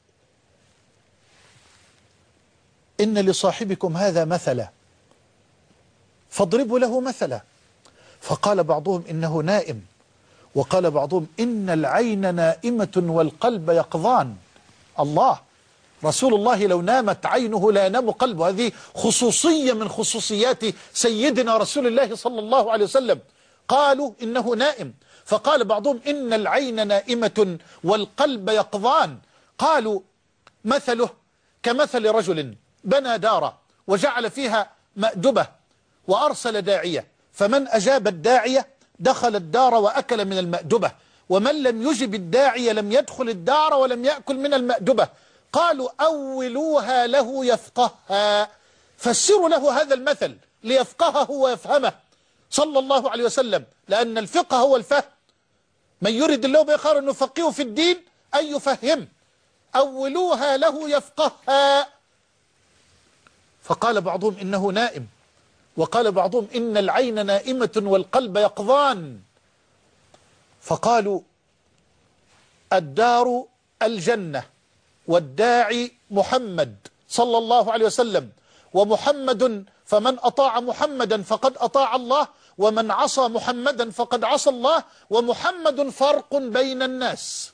إن لصاحبكم هذا مثلا فاضربوا له مثلا. فقال بعضهم: إنه نائم. وقال بعضهم: إن العين نائمة والقلب يقظان. الله، رسول الله لو نامت عينه لا ينام قلبه. هذه خصوصية من خصوصيات سيدنا رسول الله صلى الله عليه وسلم. قالوا إنه نائم. فقال بعضهم: إن العين نائمة والقلب يقظان. قالوا: مثله كمثل رجل بنى دارا وجعل فيها مأدبة وأرسل داعية، فمن أجاب الداعية دخل الدار وأكل من المأدبة، ومن لم يجب الداعية لم يدخل الدار ولم يأكل من المأدبة. قالوا: أولوها له يفقهها. فسروا له هذا المثل ليفقهه ويفهمه صلى الله عليه وسلم، لأن الفقه هو الفهم. من يريد الله به خيرا يفقهه في الدين أن يفهم. أولوها له يفقهها. فقال بعضهم: إنه نائم. وقال بعضهم: إن العين نائمة والقلب يقظان. فقالوا: الدار الجنة، والداعي محمد صلى الله عليه وسلم، ومحمد فمن أطاع محمدا فقد أطاع الله، ومن عصى محمدا فقد عصى الله، ومحمد فرق بين الناس،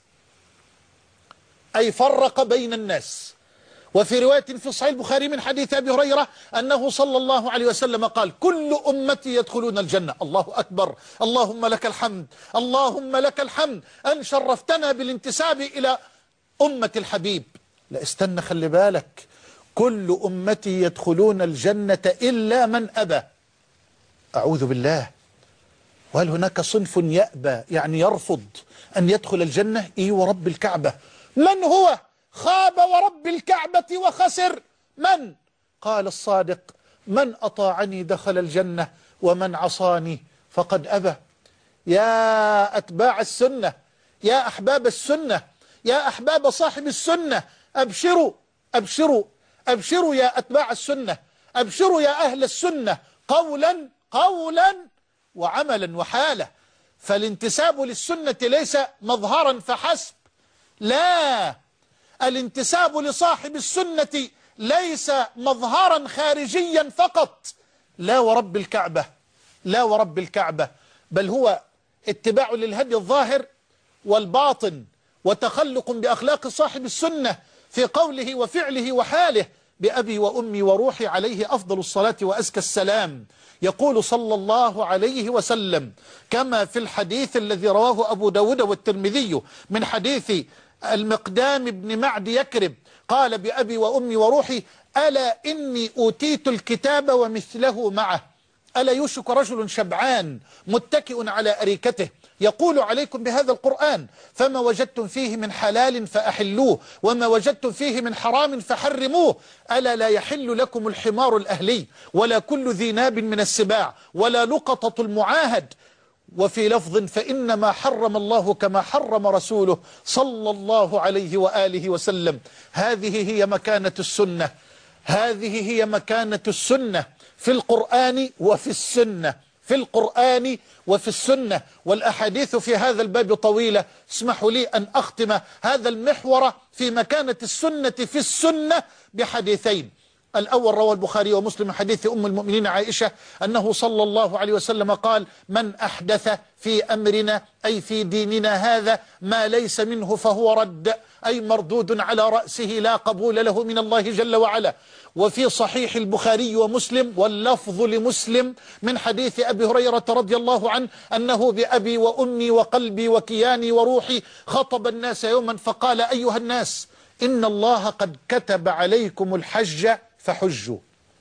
أي فرق بين الناس. وفي رواية في صحيح البخاري من حديث أبي هريرة أنه صلى الله عليه وسلم قال: كل أمتي يدخلون الجنة. الله أكبر، اللهم لك الحمد، اللهم لك الحمد أن شرفتنا بالانتساب إلى أمة الحبيب. لا استنى، خلي بالك، كل أمتي يدخلون الجنة إلا من أبى. أعوذ بالله. وهل هناك صنف يأبى يعني يرفض أن يدخل الجنة؟ إيه ورب الكعبة. من هو؟ خاب ورب الكعبة وخسر. من؟ قال الصادق: من أطاعني دخل الجنة ومن عصاني فقد أبى. يا أتباع السنة، يا أحباب السنة، يا أحباب صاحب السنة، أبشروا أبشروا أبشروا يا أتباع السنة، أبشروا يا أهل السنة، قولا وعملا وحالة. فالانتساب للسنة ليس مظهرا فحسب، لا، الانتساب لصاحب السنة ليس مظهرا خارجيا فقط، لا ورب الكعبة، لا ورب الكعبة، بل هو اتباع للهدي الظاهر والباطن، وتخلق بأخلاق صاحب السنة في قوله وفعله وحاله. بأبي وأمي وروحي عليه أفضل الصلاة وأزكى السلام. يقول صلى الله عليه وسلم كما في الحديث الذي رواه أبو داود والترمذي من حديث المقدام بن معد يكرب قال: بأبي وأمي وروحي ألا إني أوتيت الكتاب ومثله معه. ألا يوشك رجل شبعان متكئ على أريكته يقول: عليكم بهذا القرآن، فما وجدتم فيه من حلال فأحلوه، وما وجدتم فيه من حرام فحرموه. ألا لا يحل لكم الحمار الأهلي، ولا كل ذي ناب من السباع، ولا لقطة المعاهد. وفي لفظ: فإنما حرم الله كما حرم رسوله صلى الله عليه وآله وسلم. هذه هي مكانة السنة، هذه هي مكانة السنة في القرآن وفي السنة، في القرآن وفي السنة. والأحاديث في هذا الباب طويلة، اسمحوا لي أن أختم هذا المحور في مكانة السنة في السنة بحديثين. الأول روى البخاري ومسلم حديث أم المؤمنين عائشة أنه صلى الله عليه وسلم قال: من أحدث في أمرنا أي في ديننا هذا ما ليس منه فهو رد، أي مردود على رأسه لا قبول له من الله جل وعلا. وفي صحيح البخاري ومسلم واللفظ لمسلم من حديث أبي هريرة رضي الله عنه أنه: بأبي وأمي وقلبي وكياني وروحي خطب الناس يوما فقال: أيها الناس إن الله قد كتب عليكم الحج فحجوا.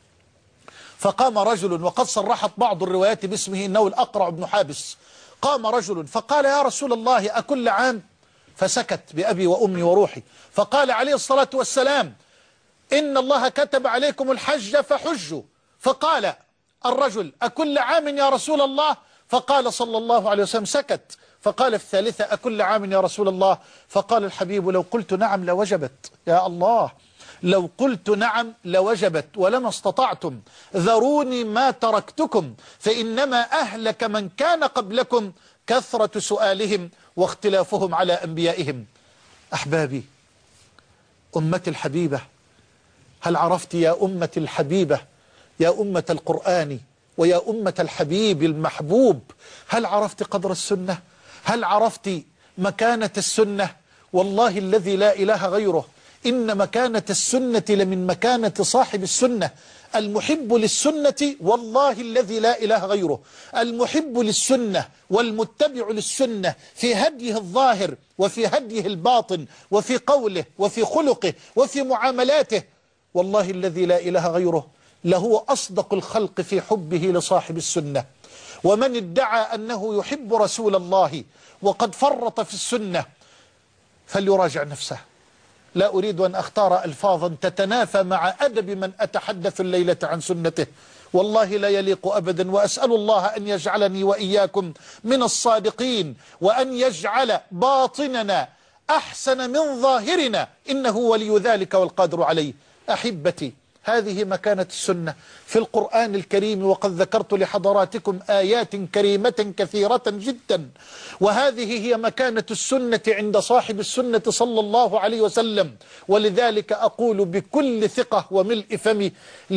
فقام رجل، وقد صرحت بعض الروايات باسمه إنه الأقرع بن حابس. قام رجل فقال يا رسول الله أكل عام؟ فسكت بأبي وأمي وروحي. فقال عليه الصلاة والسلام إن الله كتب عليكم الحج فحجوا. فقال الرجل أكل عام يا رسول الله؟ فقال صلى الله عليه وسلم سكت. فقال في الثالثة أكل عام يا رسول الله؟ فقال الحبيب لو قلت نعم لوجبت. يا الله، لو قلت نعم لوجبت ولما استطعتم، ذروني ما تركتكم، فإنما أهلك من كان قبلكم كثرة سؤالهم واختلافهم على أنبيائهم. أحبابي، أمتي الحبيبة، هل عرفت يا أمتي الحبيبة، يا أمة القرآن ويا أمة الحبيب المحبوب، هل عرفت قدر السنة؟ هل عرفت مكانة السنة؟ والله الذي لا إله غيره إن مكانة السنة لمن مكانة صاحب السنة. المحب للسنة والله الذي لا إله غيره، المحب للسنة والمتبع للسنة في هديه الظاهر وفي هديه الباطن وفي قوله وفي خلقه وفي معاملاته، والله الذي لا إله غيره لهو أصدق الخلق في حبه لصاحب السنة. ومن ادعى أنه يحب رسول الله وقد فرط في السنة فليراجع نفسه. لا أريد أن أختار ألفاظا تتنافى مع أدب من أتحدث الليلة عن سنته، والله لا يليق أبدا. وأسأل الله أن يجعلني وإياكم من الصادقين، وأن يجعل باطننا أحسن من ظاهرنا، إنه ولي ذلك والقادر عليه. أحبتي، هذه مكانة السنة في القرآن الكريم، وقد ذكرت لحضراتكم آيات كريمة كثيرة جدا، وهذه هي مكانة السنة عند صاحب السنة صلى الله عليه وسلم. ولذلك أقول بكل ثقة وملء فمي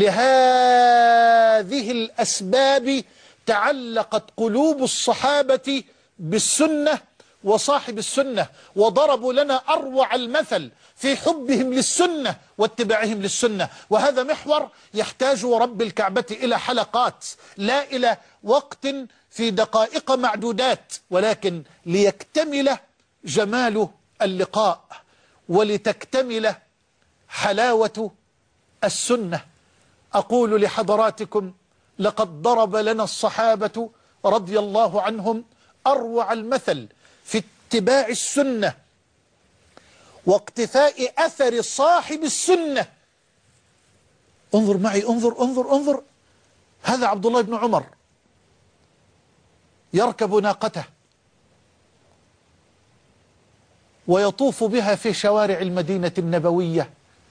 لهذه الأسباب تعلقت قلوب الصحابة بالسنة وصاحب السنة، وضربوا لنا أروع المثل في حبهم للسنة واتباعهم للسنة. وهذا محور يحتاج رب الكعبة إلى حلقات، لا إلى وقت في دقائق معدودات، ولكن ليكتمل جمال اللقاء ولتكتمل حلاوة السنة. أقول لحضراتكم لقد ضرب لنا الصحابة رضي الله عنهم أروع المثل في اتباع السنة واقتفاء أثر صاحب السنة. انظر معي، انظر. هذا عبد الله بن عمر يركب ناقته ويطوف بها في شوارع المدينة النبوية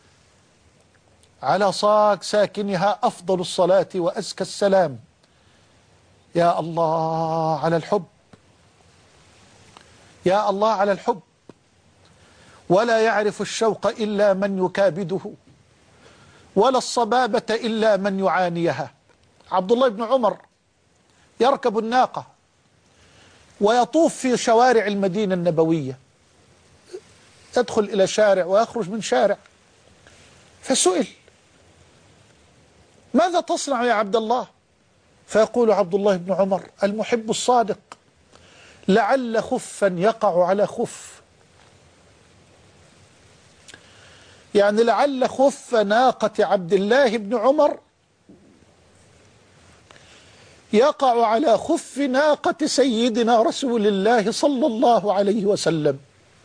على صاغ ساكنها أفضل الصلاة وأزكى السلام. يا الله على الحب، يا الله على الحب. ولا يعرف الشوق إلا من يكابده، ولا الصبابة إلا من يعانيها. عبد الله بن عمر يركب الناقة ويطوف في شوارع المدينة النبوية، يدخل إلى شارع ويخرج من شارع. فسئل ماذا تصنع يا عبد الله؟ فيقول عبد الله بن عمر المحب الصادق لعل خفا يقع على خف، يعني لعل خف ناقة عبد الله بن عمر يقع على خف ناقة سيدنا رسول الله صلى الله عليه وسلم.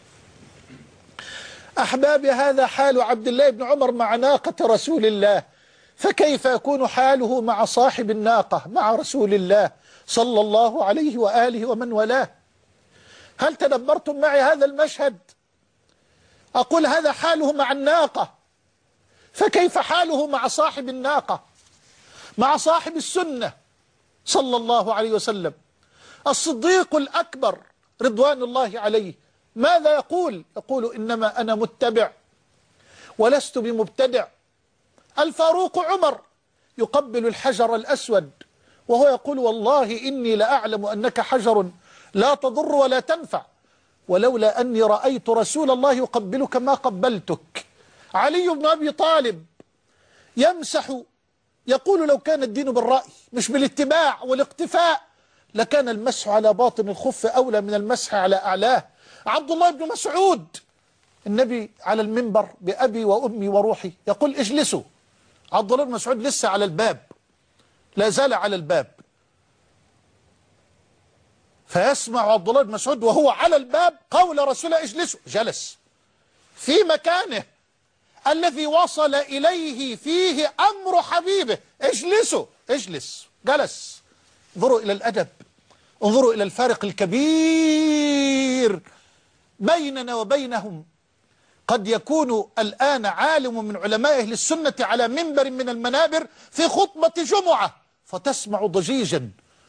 أحبابي، هذا حال عبد الله بن عمر مع ناقة رسول الله، فكيف يكون حاله مع صاحب الناقة مع رسول الله صلى الله عليه وآله ومن والاه؟ هل تدبرتم معي هذا المشهد؟ أقول هذا حاله مع الناقة، فكيف حاله مع صاحب الناقة، مع صاحب السنة صلى الله عليه وسلم؟ الصديق الأكبر رضوان الله عليه ماذا يقول؟ يقول إنما أنا متبع ولست بمبتدع. الفاروق عمر يقبل الحجر الأسود وهو يقول والله إني لأعلم أنك حجر لا تضر ولا تنفع، ولولا أني رأيت رسول الله يقبلك ما قبلتك. علي بن أبي طالب يمسح، يقول لو كان الدين بالرأي مش بالاتباع والاقتفاء لكان المسح على باطن الخف أولى من المسح على أعلاه. عبد الله بن مسعود النبي على المنبر بأبي وأمي وروحي يقول اجلسوا. عبد الله بن مسعود لسه على الباب، لا زال على الباب، فيسمع عبد الله بن مسعود وهو على الباب قول رسول الله اجلسوا. جلس في مكانه الذي وصل إليه فيه أمر حبيبه، اجلسوا. اجلس، جلس. انظروا إلى الأدب، انظروا إلى الفارق الكبير بيننا وبينهم. قد يكون الآن عالم من علماء أهل السنة على منبر من المنابر في خطبة جمعة فتسمع ضجيجا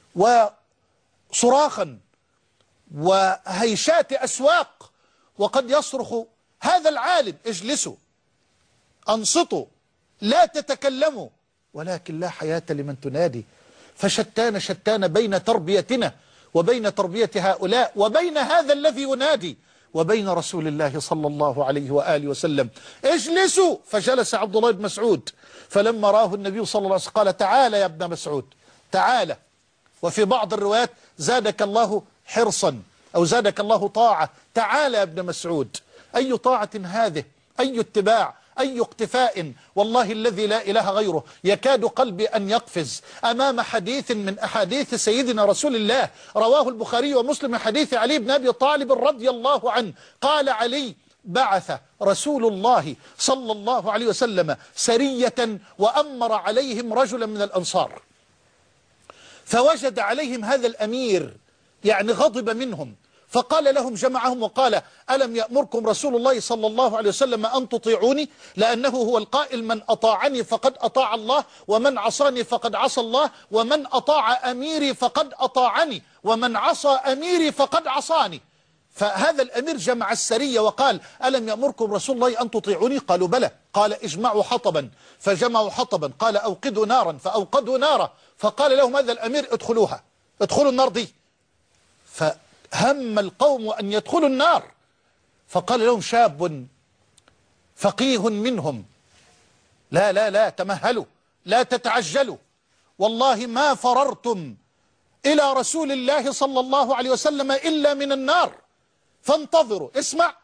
وصراخا وهيشات أسواق، وقد يصرخ هذا العالم اجلسوا، أنصتوا، لا تتكلموا، ولكن لا حياة لمن تنادي. فشتان بين تربيتنا وبين تربية هؤلاء وبين هذا الذي ينادي وبين رسول الله صلى الله عليه وآله وسلم. اجلسوا. فجلس عبد الله بن مسعود، فلما راه النبي صلى الله عليه وسلم قال تعال يا ابن مسعود تعال. وفي بعض الروايات زادك الله حرصا أو زادك الله طاعة، تعال يا ابن مسعود. أي طاعة هذه؟ أي اتباع؟ أي اقتفاء؟ والله الذي لا إله غيره يكاد قلبي أن يقفز أمام حديث من أحاديث سيدنا رسول الله رواه البخاري ومسلم من حديث علي بن أبي طالب رضي الله عنه. قال علي بعث رسول الله صلى الله عليه وسلم سرية وأمر عليهم رجلا من الأنصار، فوجد عليهم هذا الأمير يعني غضب منهم، فقال لهم جمعهم وقال ألم يأمركم رسول الله صلى الله عليه وسلم أن تطيعوني؟ لأنه هو القائل من أطاعني فقد أطاع الله، ومن عصاني فقد عصى الله، ومن أطاع أميري فقد أطاعني، ومن عصى أميري فقد عصاني. فهذا الأمير جمع السرية وقال ألم يأمركم رسول الله أن تطيعوني؟ قالوا بلى. قال اجمعوا حطبا، فجمعوا حطبا. قال أوقدوا نارا، فأوقدوا نارا. فقال لهم هذا الأمير ادخلوها، ادخلوا النار دي. فهم القوم أن يدخلوا النار، فقال لهم شاب فقيه منهم لا لا لا تمهلوا، لا تتعجلوا، والله ما فررتم إلى رسول الله صلى الله عليه وسلم إلا من النار، فانتظروا. اسمع،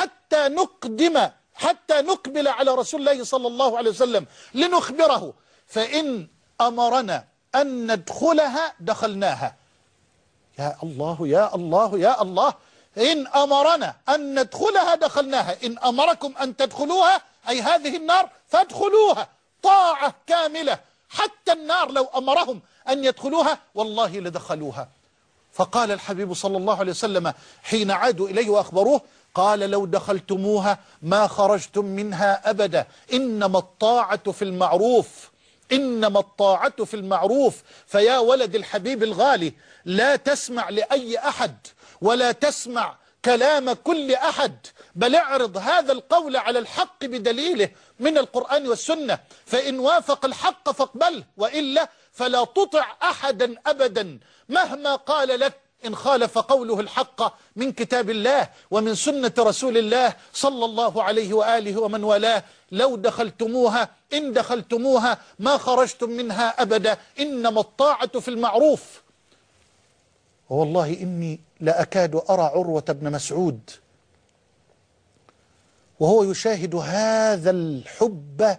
حتى نقبل على رسول الله صلى الله عليه وسلم لنخبره، فإن أمرنا أن ندخلها دخلناها. يا الله يا الله يا الله، إن أمرنا أن ندخلها دخلناها، إن أمركم أن تدخلوها أي هذه النار فادخلوها. طاعة كاملة، حتى النار لو أمرهم أن يدخلوها والله لدخلوها. فقال الحبيب صلى الله عليه وسلم حين عادوا إليه وأخبروه، قال لو دخلتموها ما خرجتم منها أبدا، إنما الطاعة في المعروف، إنما الطاعة في المعروف. فيا ولد الحبيب الغالي، لا تسمع لأي أحد ولا تسمع كلام كل أحد، بل اعرض هذا القول على الحق بدليله من القرآن والسنة، فإن وافق الحق فاقبله، وإلا فلا تطع أحدا أبدا مهما قال لك إن خالف قوله الحق من كتاب الله ومن سنة رسول الله صلى الله عليه وآله ومن والاه. لو دخلتموها إن دخلتموها ما خرجتم منها أبدا، إنما الطاعة في المعروف. والله إني لأكاد أرى عروة بن مسعود وهو يشاهد هذا الحب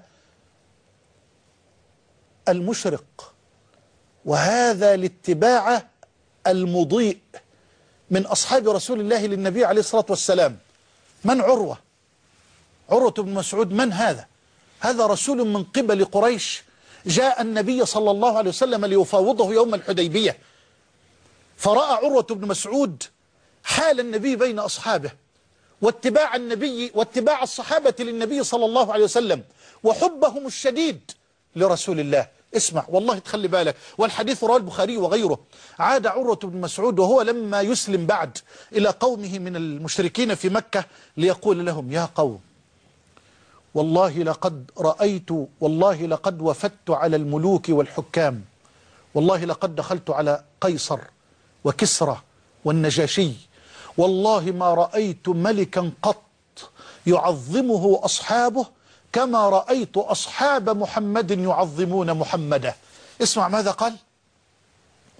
المشرق وهذا الاتباع المضيء من أصحاب رسول الله للنبي عليه الصلاة والسلام. من عروة؟ عروة بن مسعود من هذا؟ هذا رسول من قبل قريش جاء النبي صلى الله عليه وسلم ليفاوضه يوم الحديبية، فرأى عروة بن مسعود حال النبي بين أصحابه واتباع النبي واتباع الصحابة للنبي صلى الله عليه وسلم وحبهم الشديد لرسول الله. اسمع والله تخلي بالك، والحديث رواه البخاري وغيره. عاد عروة بن مسعود وهو لما يسلم بعد إلى قومه من المشركين في مكة ليقول لهم يا قوم والله لقد رأيت، والله لقد وفدت على الملوك والحكام، والله لقد دخلت على قيصر وكسرى والنجاشي، والله ما رأيت ملكا قط يعظمه أصحابه كما رأيت أصحاب محمد يعظمون محمدا. اسمع ماذا قال،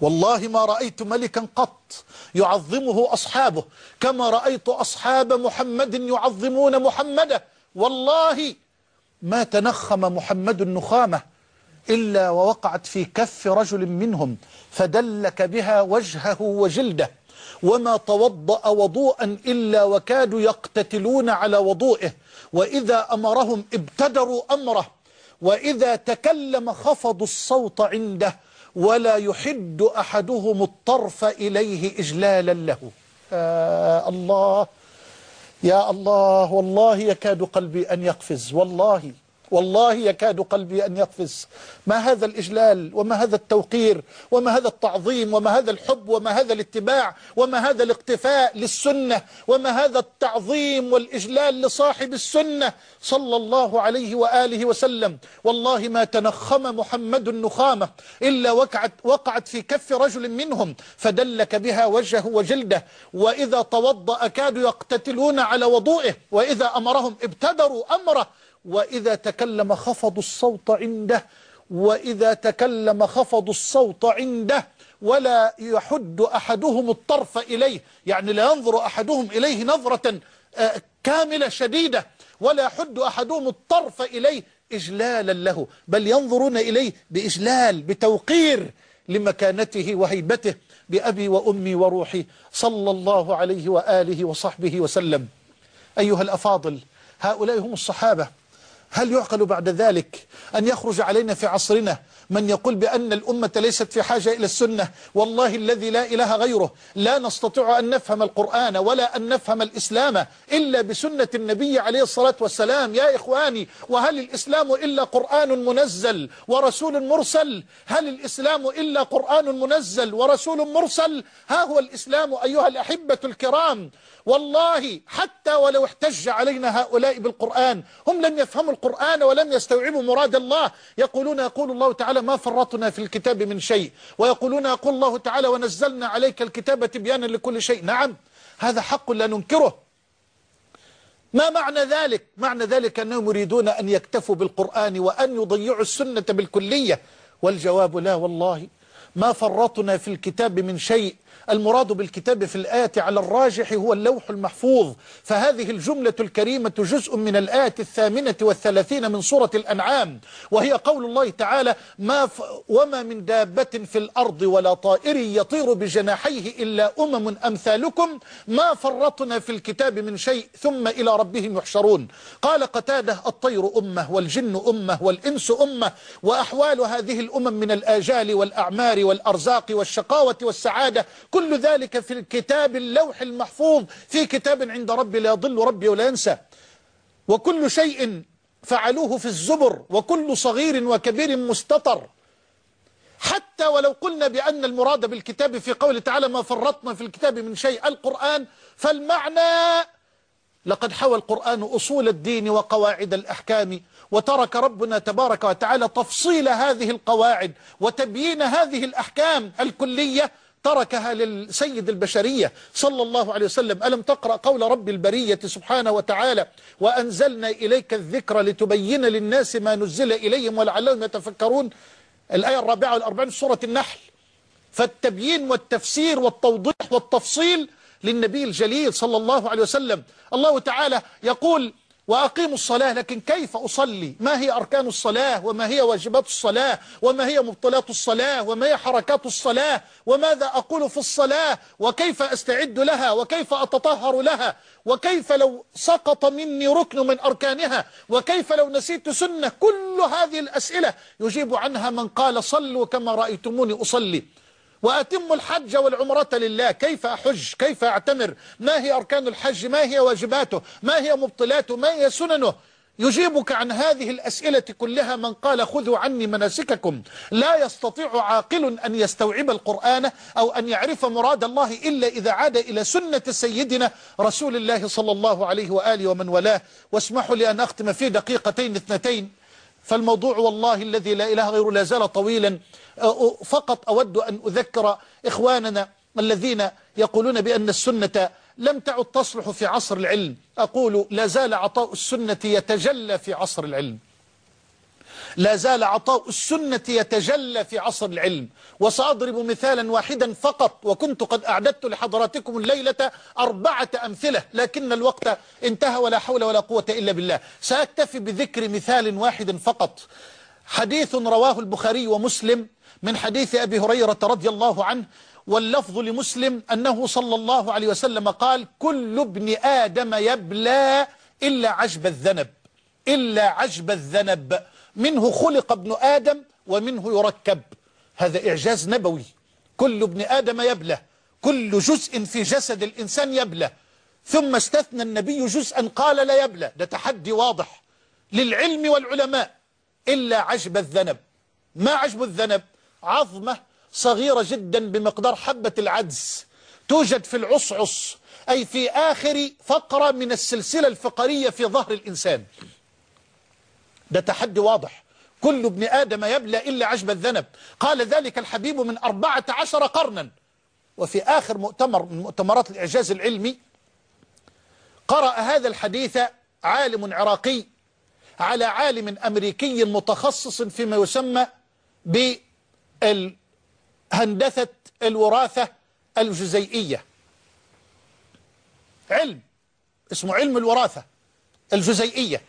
والله ما رأيت ملكا قط يعظمه أصحابه كما رأيت أصحاب محمد يعظمون محمدا. والله ما تنخم محمد النخامة إلا ووقعت في كف رجل منهم فدلك بها وجهه وجلده، وما توضأ وضوءا إلا وكادوا يقتتلون على وضوئه، وإذا أمرهم ابتدروا أمره، وإذا تكلم خفضوا الصوت عنده، ولا يحد أحدهم الطرف إليه إجلالا له. الله يا الله، والله يكاد قلبي أن يقفز، والله يكاد قلبي أن يقفز. ما هذا الإجلال، وما هذا التوقير، وما هذا التعظيم، وما هذا الحب، وما هذا الاتباع، وما هذا الاقتفاء للسنة، وما هذا التعظيم والإجلال لصاحب السنة صلى الله عليه وآله وسلم. والله ما تنخم محمد النخامة إلا وقعت في كف رجل منهم فدلك بها وجهه وجلده، وإذا توضأ كادوا يقتتلون على وضوئه، وإذا أمرهم ابتدروا أمره، وإذا تكلم خفضوا الصوت عنده، ولا يحد أحدهم الطرف إليه، يعني لا ينظر أحدهم إليه نظرة كاملة شديدة، ولا يحد أحدهم الطرف إليه إجلالا له، بل ينظرون إليه بإجلال بتوقير لمكانته وهيبته، بأبي وأمي وروحي صلى الله عليه وآله وصحبه وسلم. أيها الأفاضل، هؤلاء هم الصحابة. هل يعقل بعد ذلك أن يخرج علينا في عصرنا من يقول بأن الأمة ليست في حاجة إلى السنة؟ والله الذي لا إله غيره لا نستطيع أن نفهم القرآن ولا أن نفهم الإسلام إلا بسنة النبي عليه الصلاة والسلام. يا إخواني، وهل الإسلام إلا قرآن منزل ورسول مرسل؟ هل الإسلام إلا قرآن منزل ورسول مرسل؟ ها هو الإسلام أيها الأحبة الكرام. والله حتى ولو احتج علينا هؤلاء بالقرآن، هم لم يفهموا القرآن ولم يستوعبوا مراد الله. يقول الله تعالى ما فرطنا في الكتاب من شيء، ويقول الله تعالى ونزلنا عليك الكتاب تبيانا لكل شيء. نعم، هذا حق لا ننكره. ما معنى ذلك؟ معنى ذلك أنهم يريدون أن يكتفوا بالقرآن وأن يضيعوا السنة بالكلية. والجواب لا، والله ما فرطنا في الكتاب من شيء. المراد بالكتاب في الآية على الراجح هو اللوح المحفوظ، فهذه الجملة الكريمة جزء من الآية 38 من سورة الأنعام، وهي قول الله تعالى وما من دابة في الأرض ولا طائر يطير بجناحيه إلا أمم أمثالكم ما فرطنا في الكتاب من شيء ثم إلى ربهم يحشرون. قال قتادة الطير أمة والجن أمة والإنس أمة، وأحوال هذه الأمم من الآجال والأعمار والأرزاق والشقاوة والسعادة كل ذلك في الكتاب اللوح المحفوظ، في كتاب عند ربي لا يضل ربي ولا ينسى. وكل شيء فعلوه في الزبر، وكل صغير وكبير مستطر. حتى ولو قلنا بأن المراد بالكتاب في قوله تعالى ما فرطنا في الكتاب من شيء القرآن، فالمعنى لقد حوى القرآن أصول الدين وقواعد الأحكام، وترك ربنا تبارك وتعالى تفصيل هذه القواعد وتبيين هذه الأحكام الكلية، تركها للسيد البشرية صلى الله عليه وسلم. ألم تقرأ قول رب البرية سبحانه وتعالى وأنزلنا إليك الذكر لتبين للناس ما نزل إليهم ولعلهم يتفكرون، الآية 44 سورة النحل. فالتبيين والتفسير والتوضيح والتفصيل للنبي الجليل صلى الله عليه وسلم. الله تعالى يقول وأقيموا الصلاة، لكن كيف أصلي؟ ما هي أركان الصلاة؟ وما هي واجبات الصلاة؟ وما هي مبطلات الصلاة؟ وما هي حركات الصلاة؟ وماذا أقول في الصلاة؟ وكيف أستعد لها؟ وكيف أتطهر لها؟ وكيف لو سقط مني ركن من أركانها؟ وكيف لو نسيت سنة؟ كل هذه الأسئلة يجيب عنها من قال صلوا كما رأيتموني أصلي. وأتم الحج والعمرة لله، كيف أحج؟ كيف أعتمر؟ ما هي أركان الحج؟ ما هي واجباته؟ ما هي مبطلاته؟ ما هي سننه؟ يجيبك عن هذه الأسئلة كلها من قال خذوا عني مناسككم. لا يستطيع عاقل أن يستوعب القرآن أو أن يعرف مراد الله إلا إذا عاد إلى سنة سيدنا رسول الله صلى الله عليه وآله ومن والاه. واسمحوا لي أن أختم في دقيقتين اثنتين، فالموضوع والله الذي لا إله غيره لا زال طويلا. فقط أود أن أذكر إخواننا الذين يقولون بأن السنة لم تعد تصلح في عصر العلم. أقول لا زال عطاء السنة يتجلى في عصر العلم. لا زال عطاء السنة يتجلى في عصر العلم. وسأضرب مثالا واحدا فقط، وكنت قد أعددت لحضراتكم الليلة 4 أمثلة، لكن الوقت انتهى ولا حول ولا قوة إلا بالله. سأكتفي بذكر مثال واحد فقط. حديث رواه البخاري ومسلم من حديث أبي هريرة رضي الله عنه، واللفظ لمسلم أنه صلى الله عليه وسلم قال: كل ابن آدم يبلى إلا عجب الذنب، إلا عجب الذنب، منه خلق ابن آدم ومنه يركب. هذا إعجاز نبوي. كل ابن آدم يبلى، كل جزء في جسد الإنسان يبلى، ثم استثنى النبي جزءا قال لا يبلى. ده تحدي واضح للعلم والعلماء. إلا عجب الذنب. ما عجب الذنب؟ عظمة صغيرة جدا بمقدار حبة العدس، توجد في العصعص، أي في آخر فقرة من السلسلة الفقرية في ظهر الإنسان. ده تحدي واضح. كل ابن آدم يبلى إلا عجب الذنب. قال ذلك الحبيب من 14 قرنا. وفي آخر مؤتمر من مؤتمرات الإعجاز العلمي قرأ هذا الحديث عالم عراقي على عالم أمريكي متخصص فيما يسمى بهندسة الوراثة الجزيئية. علم اسمه علم الوراثة الجزيئية.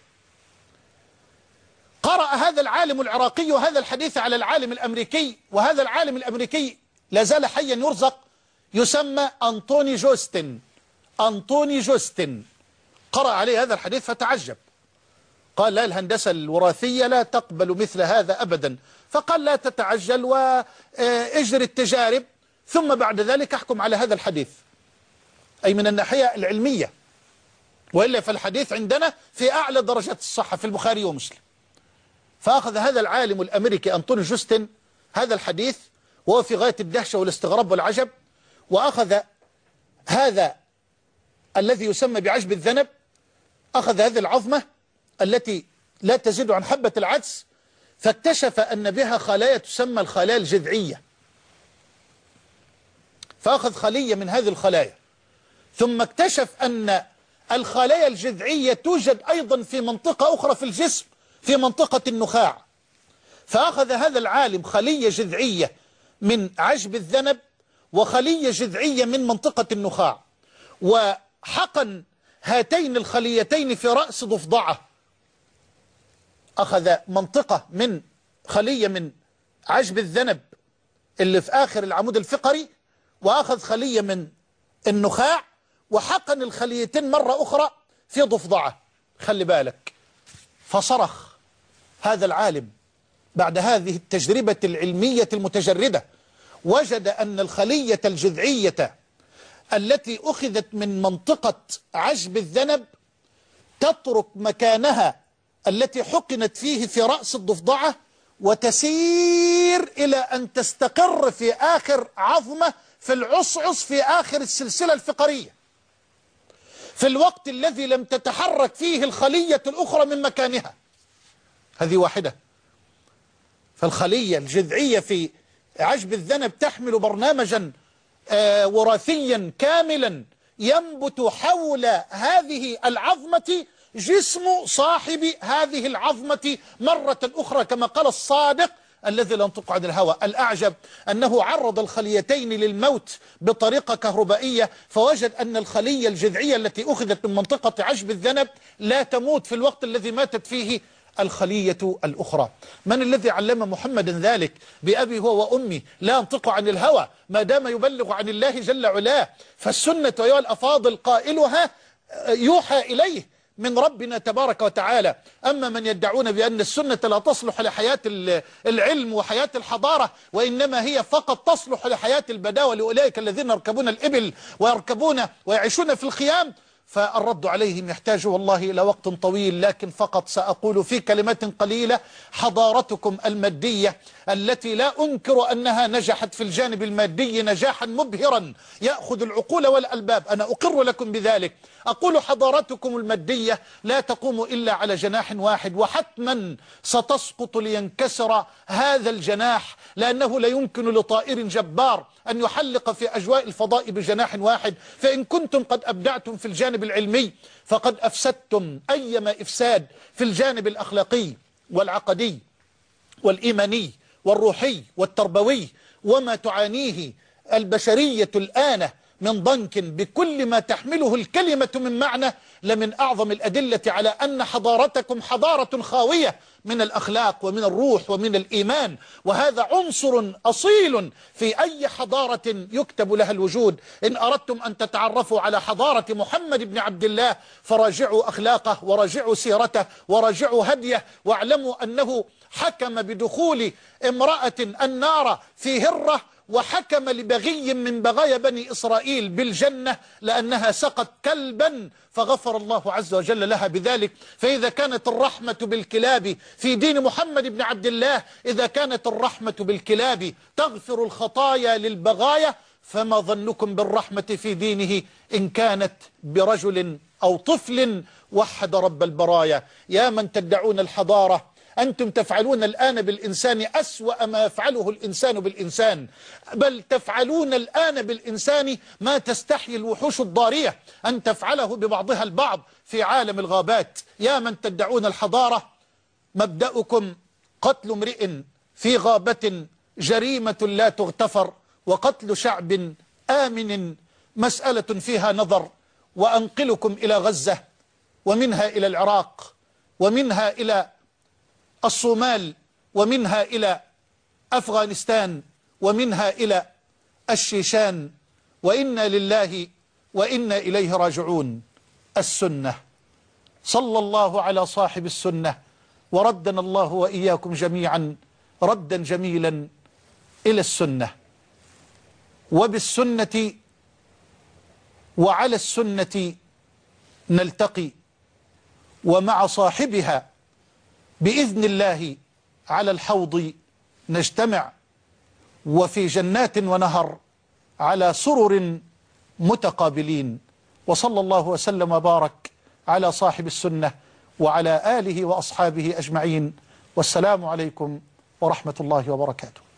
قرأ هذا العالم العراقي هذا الحديث على العالم الأمريكي، وهذا العالم الأمريكي لا زال حيا يرزق، يسمى أنطوني جوستن. أنطوني جوستن قرأ عليه هذا الحديث فتعجب، قال: لا، الهندسة الوراثية لا تقبل مثل هذا أبدا. فقال: لا تتعجل واجر التجارب، ثم بعد ذلك احكم على هذا الحديث، أي من الناحية العلمية، وإلا فالحديث عندنا في أعلى درجات الصحة في البخاري ومسلم. فأخذ هذا العالم الأمريكي أنطوني جوستن هذا الحديث وهو في غاية الدهشة والاستغراب والعجب، وأخذ هذا الذي يسمى بعجب الذنب، أخذ هذه العظمة التي لا تزيد عن حبة العدس، فاكتشف أن بها خلايا تسمى الخلايا الجذعية. فأخذ خلية من هذه الخلايا، ثم اكتشف أن الخلايا الجذعية توجد أيضا في منطقة أخرى في الجسم، في منطقة النخاع. فأخذ هذا العالم خلية جذعية من عجب الذنب وخلية جذعية من منطقة النخاع، وحقن هاتين الخليتين في رأس ضفدعة. أخذ منطقة من خلية من عجب الذنب اللي في آخر العمود الفقري، وأخذ خلية من النخاع، وحقن الخليتين مرة أخرى في ضفدعة. خلي بالك. فصرخ هذا العالم بعد هذه التجربة العلمية المتجردة، وجد أن الخلية الجذعية التي أخذت من منطقة عجب الذنب تترك مكانها التي حقنت فيه في رأس الضفدعة وتسير إلى أن تستقر في آخر عظمة في العصعص في آخر السلسلة الفقرية، في الوقت الذي لم تتحرك فيه الخلية الأخرى من مكانها. هذه واحدة. فالخلية الجذعية في عجب الذنب تحمل برنامجا وراثيا كاملا ينبت حول هذه العظمة جسم صاحب هذه العظمة مرة أخرى، كما قال الصادق الذي لا ينطق عن الهوى. الأعجب أنه عرض الخليتين للموت بطريقة كهربائية، فوجد أن الخلية الجذعية التي أخذت من منطقة عجب الذنب لا تموت في الوقت الذي ماتت فيه الخلية الأخرى. من الذي علم محمدا ذلك؟ بأبي هو وأمي لا ينطق عن الهوى ما دام يبلغ عن الله جل علاه. فالسنة أيها الأفاضل قائلها يوحى إليه من ربنا تبارك وتعالى. أما من يدعون بأن السنة لا تصلح لحياة العلم وحياة الحضارة، وإنما هي فقط تصلح لحياة البداوة لأولئك الذين يركبون الإبل ويركبون ويعيشون في الخيام، فالرد عليهم يحتاج والله إلى وقت طويل، لكن فقط سأقول في كلمات قليلة: حضارتكم المادية التي لا أنكر أنها نجحت في الجانب المادي نجاحا مبهرا يأخذ العقول والألباب، أنا أقر لكم بذلك. أقول حضارتكم المادية لا تقوم إلا على جناح واحد، وحتما ستسقط لينكسر هذا الجناح، لأنه لا يمكن لطائر جبار أن يحلق في أجواء الفضاء بجناح واحد. فإن كنتم قد أبدعتم في الجانب العلمي فقد أفسدتم أيما إفساد في الجانب الأخلاقي والعقدي والإيماني والروحي والتربوي وما تعانيه البشرية الآن من ضنك بكل ما تحمله الكلمة من معنى، لمن أعظم الأدلة على أن حضارتكم حضارة خاوية من الأخلاق ومن الروح ومن الإيمان، وهذا عنصر أصيل في أي حضارة يكتب لها الوجود. إن أردتم أن تتعرفوا على حضارة محمد بن عبد الله فراجعوا أخلاقه وراجعوا سيرته وراجعوا هديه، واعلموا أنه حكم بدخول امرأة النار في هرة، وحكم لبغي من بغايا بني إسرائيل بالجنة لأنها سقت كلبا فغفر الله عز وجل لها بذلك. فإذا كانت الرحمة بالكلاب في دين محمد بن عبد الله، إذا كانت الرحمة بالكلاب تغفر الخطايا للبغايا، فما ظنكم بالرحمة في دينه إن كانت برجل أو طفل وحد رب البرايا. يا من تدعون الحضارة، أنتم تفعلون الآن بالإنسان أسوأ ما يفعله الإنسان بالإنسان، بل تفعلون الآن بالإنسان ما تستحي الوحوش الضارية أن تفعله ببعضها البعض في عالم الغابات. يا من تدعون الحضارة، مبدأكم قتل امرئ في غابة جريمة لا تغتفر، وقتل شعب آمن مسألة فيها نظر. وأنقلكم إلى غزة، ومنها إلى العراق، ومنها إلى الصومال، ومنها إلى أفغانستان، ومنها إلى الشيشان، وإنا لله وإنا إليه راجعون. السنة، صلى الله على صاحب السنة، وردنا الله وإياكم جميعا ردا جميلا إلى السنة. وبالسنة وعلى السنة نلتقي، ومع صاحبها بإذن الله على الحوض نجتمع، وفي جنات ونهر على سرر متقابلين. وصلى الله وسلم وبارك على صاحب السنة وعلى آله وأصحابه أجمعين، والسلام عليكم ورحمة الله وبركاته.